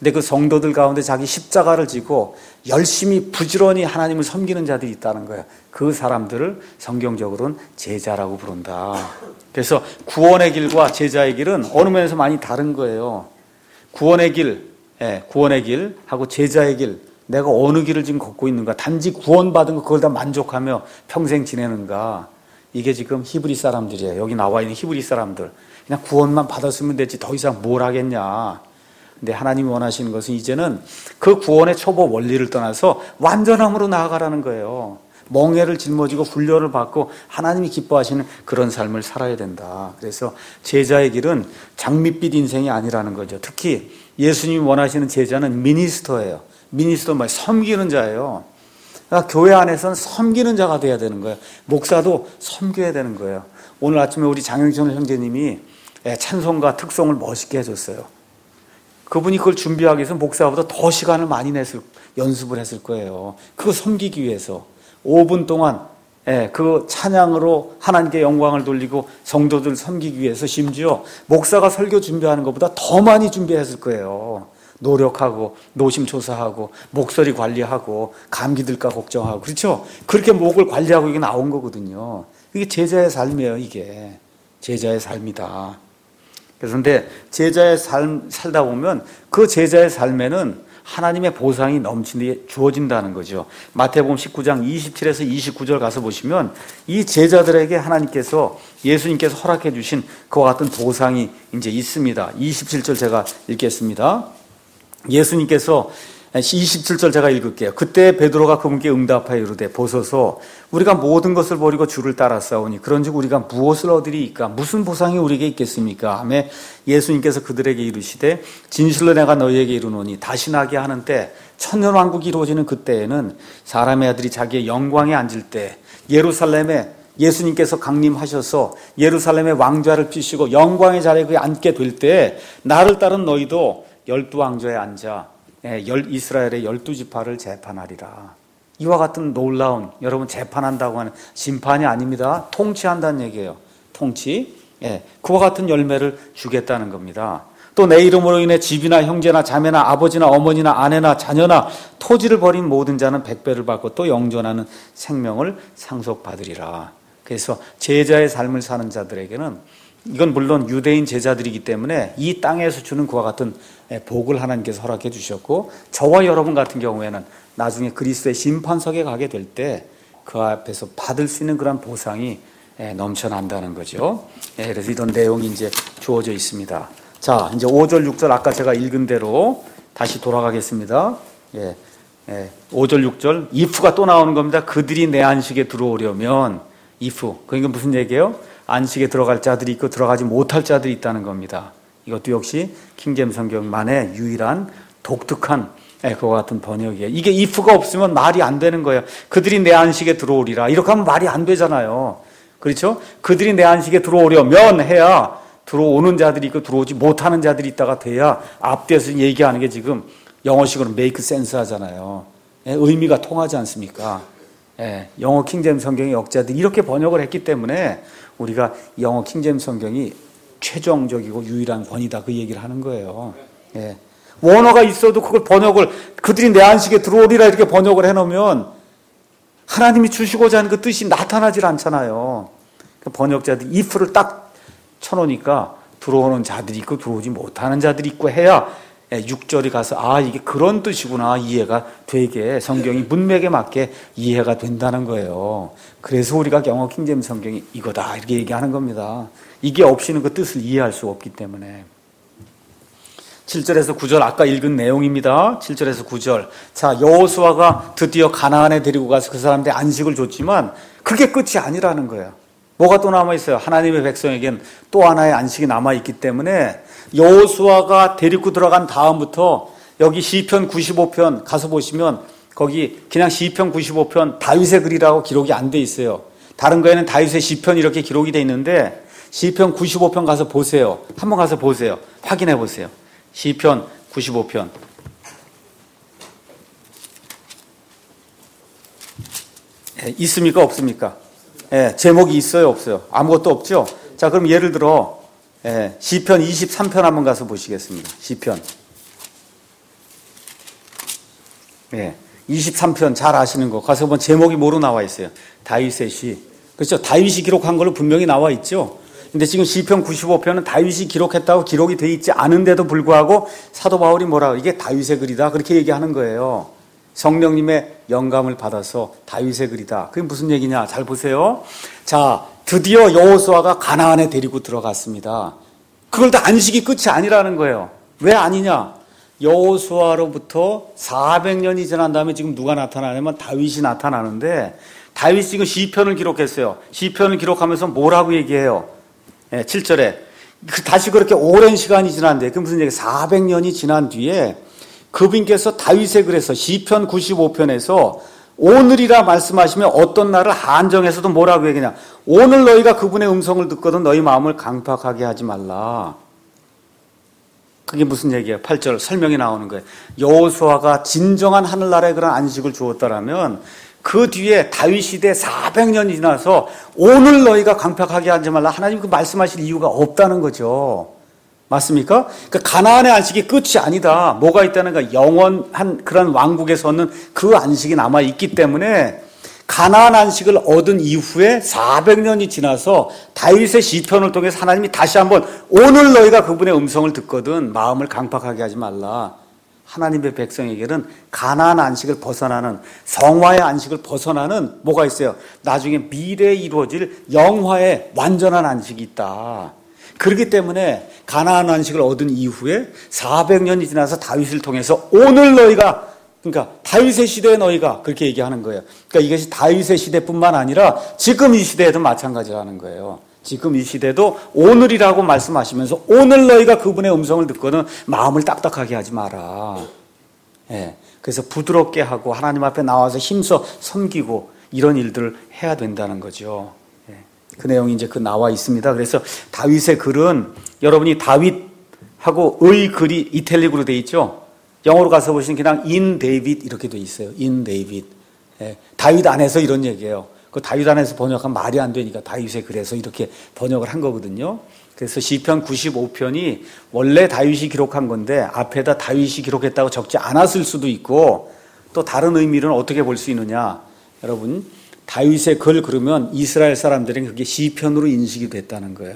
근데 그 성도들 가운데 자기 십자가를 지고 열심히 부지런히 하나님을 섬기는 자들이 있다는 거예요. 그 사람들을 성경적으로는 제자라고 부른다. 그래서 구원의 길과 제자의 길은 어느 면에서 많이 다른 거예요. 구원의 길, 예, 구원의 길하고 제자의 길, 내가 어느 길을 지금 걷고 있는가, 단지 구원받은 거 그걸 다 만족하며 평생 지내는가, 이게 지금 히브리 사람들이에요. 여기 나와 있는 히브리 사람들. 그냥 구원만 받았으면 되지 더 이상 뭘 하겠냐. 근데 하나님이 원하시는 것은 이제는 그 구원의 초보 원리를 떠나서 완전함으로 나아가라는 거예요. 멍에를 짊어지고 훈련을 받고 하나님이 기뻐하시는 그런 삶을 살아야 된다. 그래서 제자의 길은 장밋빛 인생이 아니라는 거죠. 특히 예수님이 원하시는 제자는 미니스터예요. 미니스터 말 섬기는 자예요. 그러니까 교회 안에서는 섬기는 자가 돼야 되는 거예요. 목사도 섬겨야 되는 거예요. 오늘 아침에 우리 장영천 형제님이 찬송가 특송을 멋있게 해줬어요. 그분이 그걸 준비하기 위해서 목사보다 더 시간을 많이 냈을, 연습을 했을 거예요. 그거 섬기기 위해서. 오 분 동안 그 찬양으로 하나님께 영광을 돌리고 성도들 섬기기 위해서 심지어 목사가 설교 준비하는 것보다 더 많이 준비했을 거예요. 노력하고 노심초사하고 목소리 관리하고 감기 들까 걱정하고, 그렇죠? 그렇게 목을 관리하고 이게 나온 거거든요. 이게 제자의 삶이에요. 이게 제자의 삶이다. 그래서 근데 제자의 삶 살다 보면 그 제자의 삶에는 하나님의 보상이 넘치게 주어진다는 거죠. 마태복음 십구 장 이십칠에서 이십구 절 가서 보시면 이 제자들에게 하나님께서, 예수님께서 허락해 주신 그와 같은 보상이 이제 있습니다. 이십칠 절 제가 읽겠습니다. 예수님께서 이십칠 절 제가 읽을게요. 그때 베드로가 그분께 응답하여 이르되 보소서 우리가 모든 것을 버리고 주를 따랐사오니 그런즉 우리가 무엇을 얻으리이까? 무슨 보상이 우리에게 있겠습니까? 하매 예수님께서 그들에게 이르시되 진실로 내가 너희에게 이르노니 다시 나게 하는 때 천년왕국이 이루어지는 그때에는 사람의 아들이 자기의 영광에 앉을 때 예루살렘에 예수님께서 강림하셔서 예루살렘의 왕좌를 피시고 영광의 자리에 앉게 될 때 나를 따른 너희도 열두 왕좌에 앉아 이스라엘의 열두 지파를 재판하리라. 이와 같은 놀라운, 여러분 재판한다고 하는 심판이 아닙니다. 통치한다는 얘기예요. 통치. 예, 그와 같은 열매를 주겠다는 겁니다. 또 내 이름으로 인해 집이나 형제나 자매나 아버지나 어머니나 아내나 자녀나 토지를 버린 모든 자는 백배를 받고 또 영존하는 생명을 상속받으리라. 그래서 제자의 삶을 사는 자들에게는, 이건 물론 유대인 제자들이기 때문에 이 땅에서 주는 그와 같은 복을 하나님께서 허락해 주셨고, 저와 여러분 같은 경우에는 나중에 그리스도의 심판석에 가게 될 때 그 앞에서 받을 수 있는 그런 보상이 넘쳐난다는 거죠. 그래서 이런 내용이 이제 주어져 있습니다. 자, 이제 오 절 육 절 아까 제가 읽은 대로 다시 돌아가겠습니다. 예, 예, 오 절 육 절 if가 또 나오는 겁니다. 그들이 내 안식에 들어오려면 if, 그러니까 무슨 얘기예요? 안식에 들어갈 자들이 있고 들어가지 못할 자들이 있다는 겁니다. 이것도 역시 킹제임스 성경만의 유일한 독특한 그와 같은 번역이에요. 이게 if가 없으면 말이 안 되는 거예요. 그들이 내 안식에 들어오리라. 이렇게 하면 말이 안 되잖아요. 그렇죠? 그들이 내 안식에 들어오려면 해야 들어오는 자들이 있고 들어오지 못하는 자들이 있다가 돼야 앞뒤에서 얘기하는 게 지금 영어식으로 make sense 하잖아요. 의미가 통하지 않습니까? 영어 킹제임스 성경의 역자들이 이렇게 번역을 했기 때문에 우리가 영어 킹제임스 성경이 최종적이고 유일한 권위다, 그 얘기를 하는 거예요. 예. 원어가 있어도 그걸 번역을, 그들이 내 안식에 들어오리라 이렇게 번역을 해놓으면 하나님이 주시고자 하는 그 뜻이 나타나질 않잖아요. 그 번역자들이 if를 딱 쳐놓으니까 들어오는 자들이 있고 들어오지 못하는 자들이 있고 해야 육 절이 가서 아, 이게 그런 뜻이구나, 이해가 되게, 성경이 문맥에 맞게 이해가 된다는 거예요. 그래서 우리가 영어 킹제임스 성경이 이거다 이렇게 얘기하는 겁니다. 이게 없이는 그 뜻을 이해할 수 없기 때문에. 칠 절에서 구 절 아까 읽은 내용입니다. 칠 절에서 구 절. 자, 여호수아가 드디어 가나안에 데리고 가서 그 사람들의 안식을 줬지만 그게 끝이 아니라는 거예요. 뭐가 또 남아있어요? 하나님의 백성에겐 또 하나의 안식이 남아있기 때문에 여호수아가 데리고 들어간 다음부터 여기 시편 구십오 편 가서 보시면 거기 그냥 시편 구십오 편 다윗의 글이라고 기록이 안 돼 있어요. 다른 거에는 다윗의 시편 이렇게 기록이 돼 있는데 시편 구십오 편 가서 보세요. 한번 가서 보세요. 확인해 보세요. 시편 구십오 편. 예, 있습니까? 없습니까? 예, 제목이 있어요? 없어요? 아무것도 없죠? 자, 그럼 예를 들어 예, 시편 이십삼 편 한번 가서 보시겠습니다. 시편. 예, 이십삼 편 잘 아시는 거 가서 보면 제목이 뭐로 나와 있어요? 다윗의 시. 그렇죠? 다윗이 기록한 걸로 분명히 나와 있죠. 근데 지금 시편 구십오 편은 다윗이 기록했다고 기록이 돼 있지 않은데도 불구하고 사도 바울이 뭐라 이게 다윗의 글이다 그렇게 얘기하는 거예요. 성령님의 영감을 받아서 다윗의 글이다. 그게 무슨 얘기냐? 잘 보세요. 자, 드디어 여호수아가 가나안에 데리고 들어갔습니다. 그걸 다 안식이 끝이 아니라는 거예요. 왜 아니냐? 여호수아로부터 사백 년이 지난 다음에 지금 누가 나타나냐면 다윗이 나타나는데 다윗이 지금 시편을 기록했어요. 시편을 기록하면서 뭐라고 얘기해요? 네, 칠 절에 다시 그렇게 오랜 시간이 지난데 그 무슨 얘기? 사백 년이 지난 뒤에 그분께서 다윗의 글에서 시편 구십오 편에서 오늘이라 말씀하시면 어떤 날을 한정해서도 뭐라고 얘기냐? 오늘 너희가 그분의 음성을 듣거든 너희 마음을 강팍하게 하지 말라. 그게 무슨 얘기예요? 팔 절 설명이 나오는 거예요. 여호수아가 진정한 하늘나라의 그런 안식을 주었다라면 그 뒤에 다윗 시대 사백 년이 지나서 오늘 너희가 강팍하게 하지 말라. 하나님 그 말씀하실 이유가 없다는 거죠. 맞습니까? 그러니까 가나안의 안식이 끝이 아니다. 뭐가 있다는가? 영원한 그런 왕국에서는 그 안식이 남아 있기 때문에 가나안 안식을 얻은 이후에 사백 년이 지나서 다윗의 시편을 통해서 하나님이 다시 한번 오늘 너희가 그분의 음성을 듣거든 마음을 강팍하게 하지 말라. 하나님의 백성에게는 가나안 안식을 벗어나는 성화의 안식을 벗어나는 뭐가 있어요? 나중에 미래에 이루어질 영화의 완전한 안식이 있다. 그렇기 때문에 가나안 안식을 얻은 이후에 사백 년이 지나서 다윗을 통해서 오늘 너희가 그러니까 다윗의 시대에 너희가 그렇게 얘기하는 거예요. 그러니까 이것이 다윗의 시대뿐만 아니라 지금 이 시대에도 마찬가지라는 거예요. 지금 이 시대도 오늘이라고 말씀하시면서 오늘 너희가 그분의 음성을 듣거든 마음을 딱딱하게 하지 마라. 예, 그래서 부드럽게 하고 하나님 앞에 나와서 힘써 섬기고 이런 일들을 해야 된다는 거죠. 예, 그 내용이 이제 그 나와 있습니다. 그래서 다윗의 글은 여러분이 다윗하고 의 글이 이탈릭으로 돼 있죠. 영어로 가서 보시면 그냥 in David 이렇게 돼 있어요. in David. 예, 다윗 안에서 이런 얘기예요. 그 다윗 안에서 번역하면 말이 안 되니까 다윗의 글에서 이렇게 번역을 한 거거든요. 그래서 시편 구십오 편이 원래 다윗이 기록한 건데 앞에다 다윗이 기록했다고 적지 않았을 수도 있고 또 다른 의미는 어떻게 볼 수 있느냐. 여러분 다윗의 글 그러면 이스라엘 사람들은 그게 시편으로 인식이 됐다는 거예요.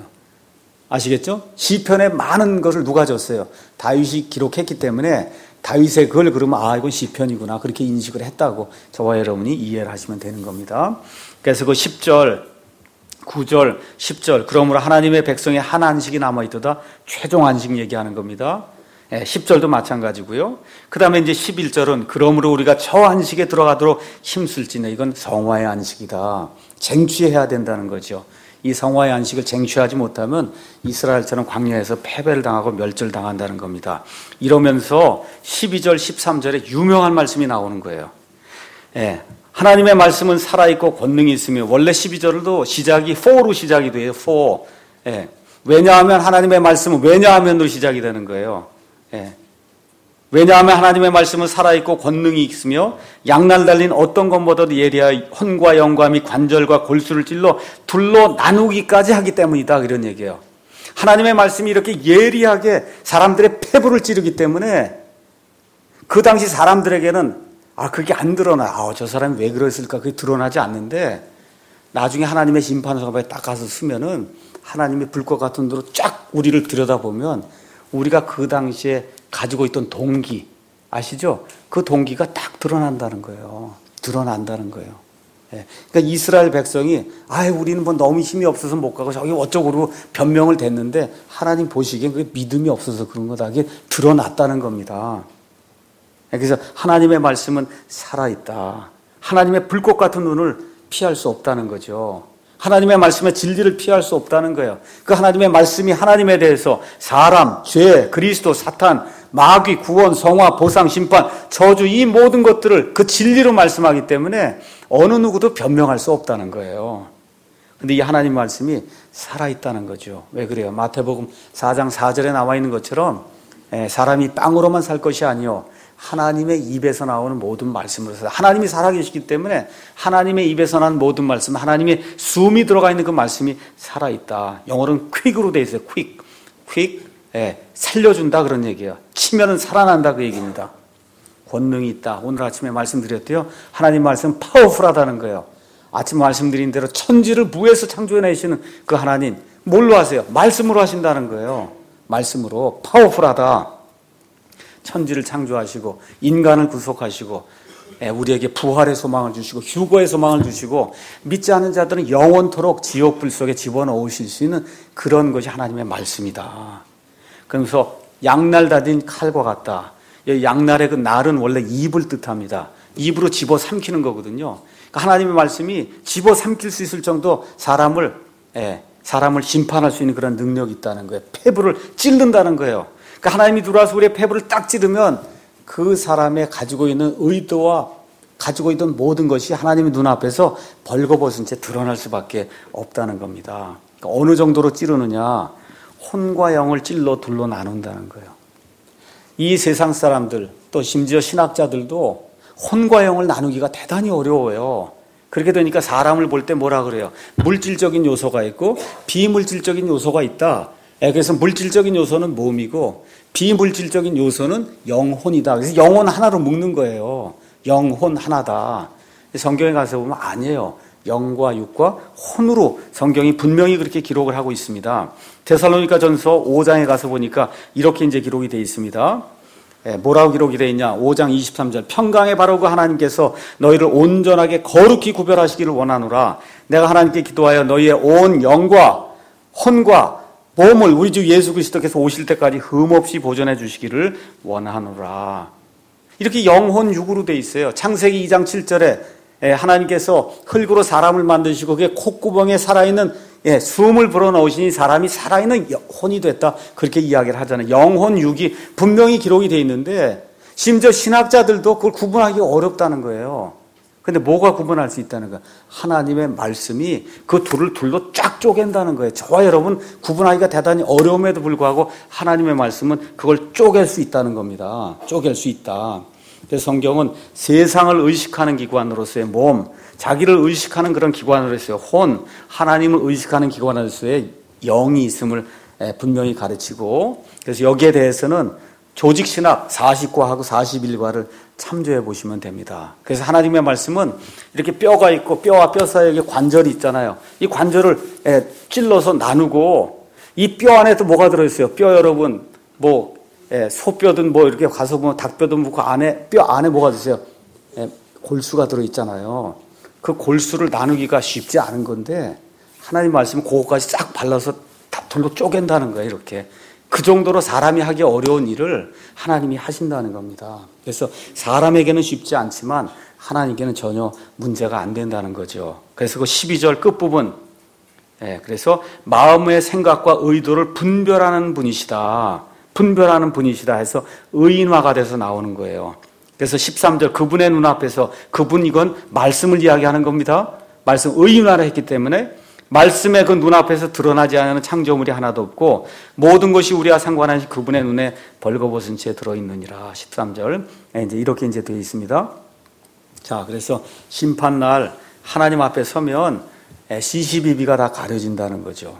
아시겠죠? 시편에 많은 것을 누가 줬어요? 다윗이 기록했기 때문에 다윗의 글 그러면 아 이건 시편이구나 그렇게 인식을 했다고 저와 여러분이 이해를 하시면 되는 겁니다. 그래서 그 십 절, 구 절, 십 절 그러므로 하나님의 백성의 한 안식이 남아있도다 최종 안식 얘기하는 겁니다. 십 절도 마찬가지고요. 그 다음에 이제 십일 절은 그러므로 우리가 저 안식에 들어가도록 힘쓸지는 이건 성화의 안식이다. 쟁취해야 된다는 거죠. 이 성화의 안식을 쟁취하지 못하면 이스라엘처럼 광야에서 패배를 당하고 멸절당한다는 겁니다. 이러면서 십이 절, 십삼 절에 유명한 말씀이 나오는 거예요. 예, 하나님의 말씀은 살아있고 권능이 있으며 원래 십이 절도 시작이 for로 시작이 돼요. for. 예, 왜냐하면 하나님의 말씀은 왜냐하면으로 시작이 되는 거예요. 예. 왜냐하면 하나님의 말씀은 살아있고 권능이 있으며 양날 달린 어떤 것보다도 예리하여 혼과 영감이 관절과 골수를 찔러 둘로 나누기까지 하기 때문이다. 이런 얘기예요. 하나님의 말씀이 이렇게 예리하게 사람들의 폐부를 찌르기 때문에 그 당시 사람들에게는 아 그게 안 드러나. 아, 저 사람이 왜 그랬을까? 그게 드러나지 않는데 나중에 하나님의 심판서에 딱 가서 쓰면은 하나님의 불꽃 같은 데로 쫙 우리를 들여다보면 우리가 그 당시에 가지고 있던 동기 아시죠? 그 동기가 딱 드러난다는 거예요. 드러난다는 거예요. 예. 그러니까 이스라엘 백성이 아, 우리는 뭐 너무 힘이 없어서 못 가고 저기 어쩌고 변명을 댔는데 하나님 보시기엔 그게 믿음이 없어서 그런 거다. 그게 드러났다는 겁니다. 그래서 하나님의 말씀은 살아있다. 하나님의 불꽃 같은 눈을 피할 수 없다는 거죠. 하나님의 말씀의 진리를 피할 수 없다는 거예요. 그 하나님의 말씀이 하나님에 대해서 사람, 죄, 그리스도, 사탄, 마귀, 구원, 성화, 보상, 심판, 저주 이 모든 것들을 그 진리로 말씀하기 때문에 어느 누구도 변명할 수 없다는 거예요. 근데 이 하나님 말씀이 살아있다는 거죠. 왜 그래요? 마태복음 사 장 사 절에 나와 있는 것처럼 사람이 빵으로만 살 것이 아니요 하나님의 입에서 나오는 모든 말씀으로 살. 하나님이 살아계시기 때문에 하나님의 입에서 나는 모든 말씀, 하나님의 숨이 들어가 있는 그 말씀이 살아있다. 영어로는 quick으로 돼 있어요. quick, quick, 예, 살려준다 그런 얘기예요. 치면은 살아난다 그 얘기입니다. 권능이 있다. 오늘 아침에 말씀드렸대요. 하나님 말씀 파워풀하다는 거예요. 아침 말씀드린 대로 천지를 무에서 창조해내시는 그 하나님 뭘로 하세요? 말씀으로 하신다는 거예요. 말씀으로 파워풀하다. 천지를 창조하시고 인간을 구속하시고 우리에게 부활의 소망을 주시고 휴거의 소망을 주시고 믿지 않는 자들은 영원토록 지옥 불 속에 집어넣으실 수 있는 그런 것이 하나님의 말씀이다. 그러면서 양날 다진 칼과 같다. 양날의 그 날은 원래 입을 뜻합니다. 입으로 집어삼키는 거거든요. 그러니까 하나님의 말씀이 집어삼킬 수 있을 정도 사람을 예, 사람을 심판할 수 있는 그런 능력이 있다는 거예요. 폐부를 찌른다는 거예요. 그러니까 하나님이 들어와서 우리의 폐부를 딱 찌르면 그 사람의 가지고 있는 의도와 가지고 있던 모든 것이 하나님의 눈앞에서 벌거벗은 채 드러날 수밖에 없다는 겁니다. 그러니까 어느 정도로 찌르느냐? 혼과 영을 찔러 둘로 나눈다는 거예요. 이 세상 사람들 또 심지어 신학자들도 혼과 영을 나누기가 대단히 어려워요. 그렇게 되니까 사람을 볼 때 뭐라 그래요? 물질적인 요소가 있고 비물질적인 요소가 있다. 그래서 물질적인 요소는 몸이고 비물질적인 요소는 영혼이다. 그래서 영혼 하나로 묶는 거예요. 영혼 하나다. 성경에 가서 보면 아니에요. 영과 육과 혼으로 성경이 분명히 그렇게 기록을 하고 있습니다. 데살로니가 전서 오 장에 가서 보니까 이렇게 이제 기록이 되어 있습니다. 뭐라고 기록이 되어 있냐? 오 장 이십삼 절. 평강의 바로 그 하나님께서 너희를 온전하게 거룩히 구별하시기를 원하노라. 내가 하나님께 기도하여 너희의 온 영과 혼과 몸을 우리 주 예수 그리스도께서 오실 때까지 흠없이 보존해 주시기를 원하노라. 이렇게 영혼 육으로 되어 있어요. 창세기 이 장 칠 절에 하나님께서 흙으로 사람을 만드시고 그게 콧구멍에 살아있는 예, 숨을 불어넣으시니 사람이 살아있는 혼이 됐다. 그렇게 이야기를 하잖아요. 영혼 육이 분명히 기록이 되어 있는데 심지어 신학자들도 그걸 구분하기 어렵다는 거예요. 근데 뭐가 구분할 수 있다는 거예요? 하나님의 말씀이 그 둘을 둘로 쫙 쪼갠다는 거예요. 저와 여러분 구분하기가 대단히 어려움에도 불구하고 하나님의 말씀은 그걸 쪼갤 수 있다는 겁니다. 쪼갤 수 있다. 그래서 성경은 세상을 의식하는 기관으로서의 몸, 자기를 의식하는 그런 기관으로서의 혼, 하나님을 의식하는 기관으로서의 영이 있음을 분명히 가르치고, 그래서 여기에 대해서는 조직신학 사십과하고 사십일과를 참조해 보시면 됩니다. 그래서 하나님의 말씀은 이렇게 뼈가 있고 뼈와 뼈 사이에 관절이 있잖아요. 이 관절을 찔러서 나누고 이 뼈 안에 또 뭐가 들어있어요? 뼈 여러분 뭐 소뼈든 뭐 이렇게 가서 보면 닭뼈든 뭐 그 안에 뼈 안에 뭐가 있어요? 골수가 들어있잖아요. 그 골수를 나누기가 쉽지 않은 건데 하나님 말씀은 그거까지 싹 발라서 둘로 쪼갠다는 거예요. 이렇게. 그 정도로 사람이 하기 어려운 일을 하나님이 하신다는 겁니다. 그래서 사람에게는 쉽지 않지만 하나님께는 전혀 문제가 안 된다는 거죠. 그래서 그 십이 절 끝부분, 예, 그래서 마음의 생각과 의도를 분별하는 분이시다. 분별하는 분이시다 해서 의인화가 돼서 나오는 거예요. 그래서 십삼 절 그분의 눈앞에서 그분 이건 말씀을 이야기하는 겁니다. 말씀 의인화를 했기 때문에 말씀의 그 눈앞에서 드러나지 않는 창조물이 하나도 없고 모든 것이 우리와 상관한 그분의 눈에 벌거벗은 채 들어있느니라. 십삼 절 이제 이렇게 이제 되어 있습니다. 자, 그래서 심판날 하나님 앞에 서면 씨씨비비가 다 가려진다는 거죠.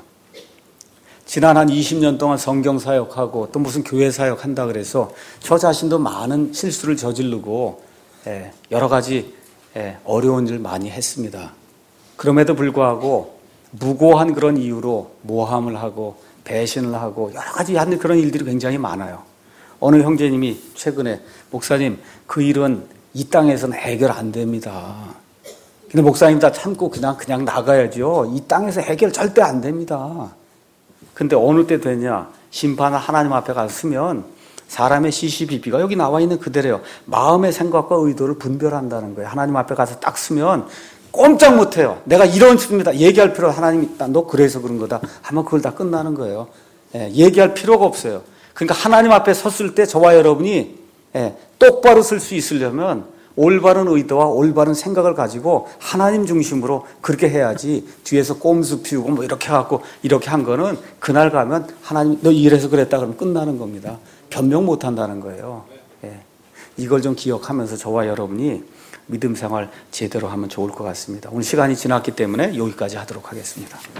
지난 한 이십 년 동안 성경 사역하고 또 무슨 교회 사역한다 그래서 저 자신도 많은 실수를 저지르고 여러 가지 어려운 일 많이 했습니다. 그럼에도 불구하고 무고한 그런 이유로 모함을 하고 배신을 하고 여러 가지 하는 그런 일들이 굉장히 많아요. 어느 형제님이 최근에 목사님 그 일은 이 땅에서는 해결 안 됩니다. 근데 목사님 다 참고 그냥 그냥 나가야죠. 이 땅에서 해결 절대 안 됩니다. 근데 어느 때 되냐? 심판을 하나님 앞에 가서 쓰면 사람의 씨씨비비가 여기 나와 있는 그대로요. 마음의 생각과 의도를 분별한다는 거예요. 하나님 앞에 가서 딱 쓰면 꼼짝 못해요. 내가 이런 식입니다. 얘기할 필요 하나님이 너 그래서 그런 거다 하면 그걸 다 끝나는 거예요. 예, 얘기할 필요가 없어요. 그러니까 하나님 앞에 섰을 때 저와 여러분이 예, 똑바로 쓸 수 있으려면 올바른 의도와 올바른 생각을 가지고 하나님 중심으로 그렇게 해야지 뒤에서 꼼수 피우고 뭐 이렇게 해갖고 이렇게 한 거는 그날 가면 하나님 너 이래서 그랬다 그러면 끝나는 겁니다. 변명 못 한다는 거예요. 예, 이걸 좀 기억하면서 저와 여러분이 믿음 생활 제대로 하면 좋을 것 같습니다. 오늘 시간이 지났기 때문에 여기까지 하도록 하겠습니다.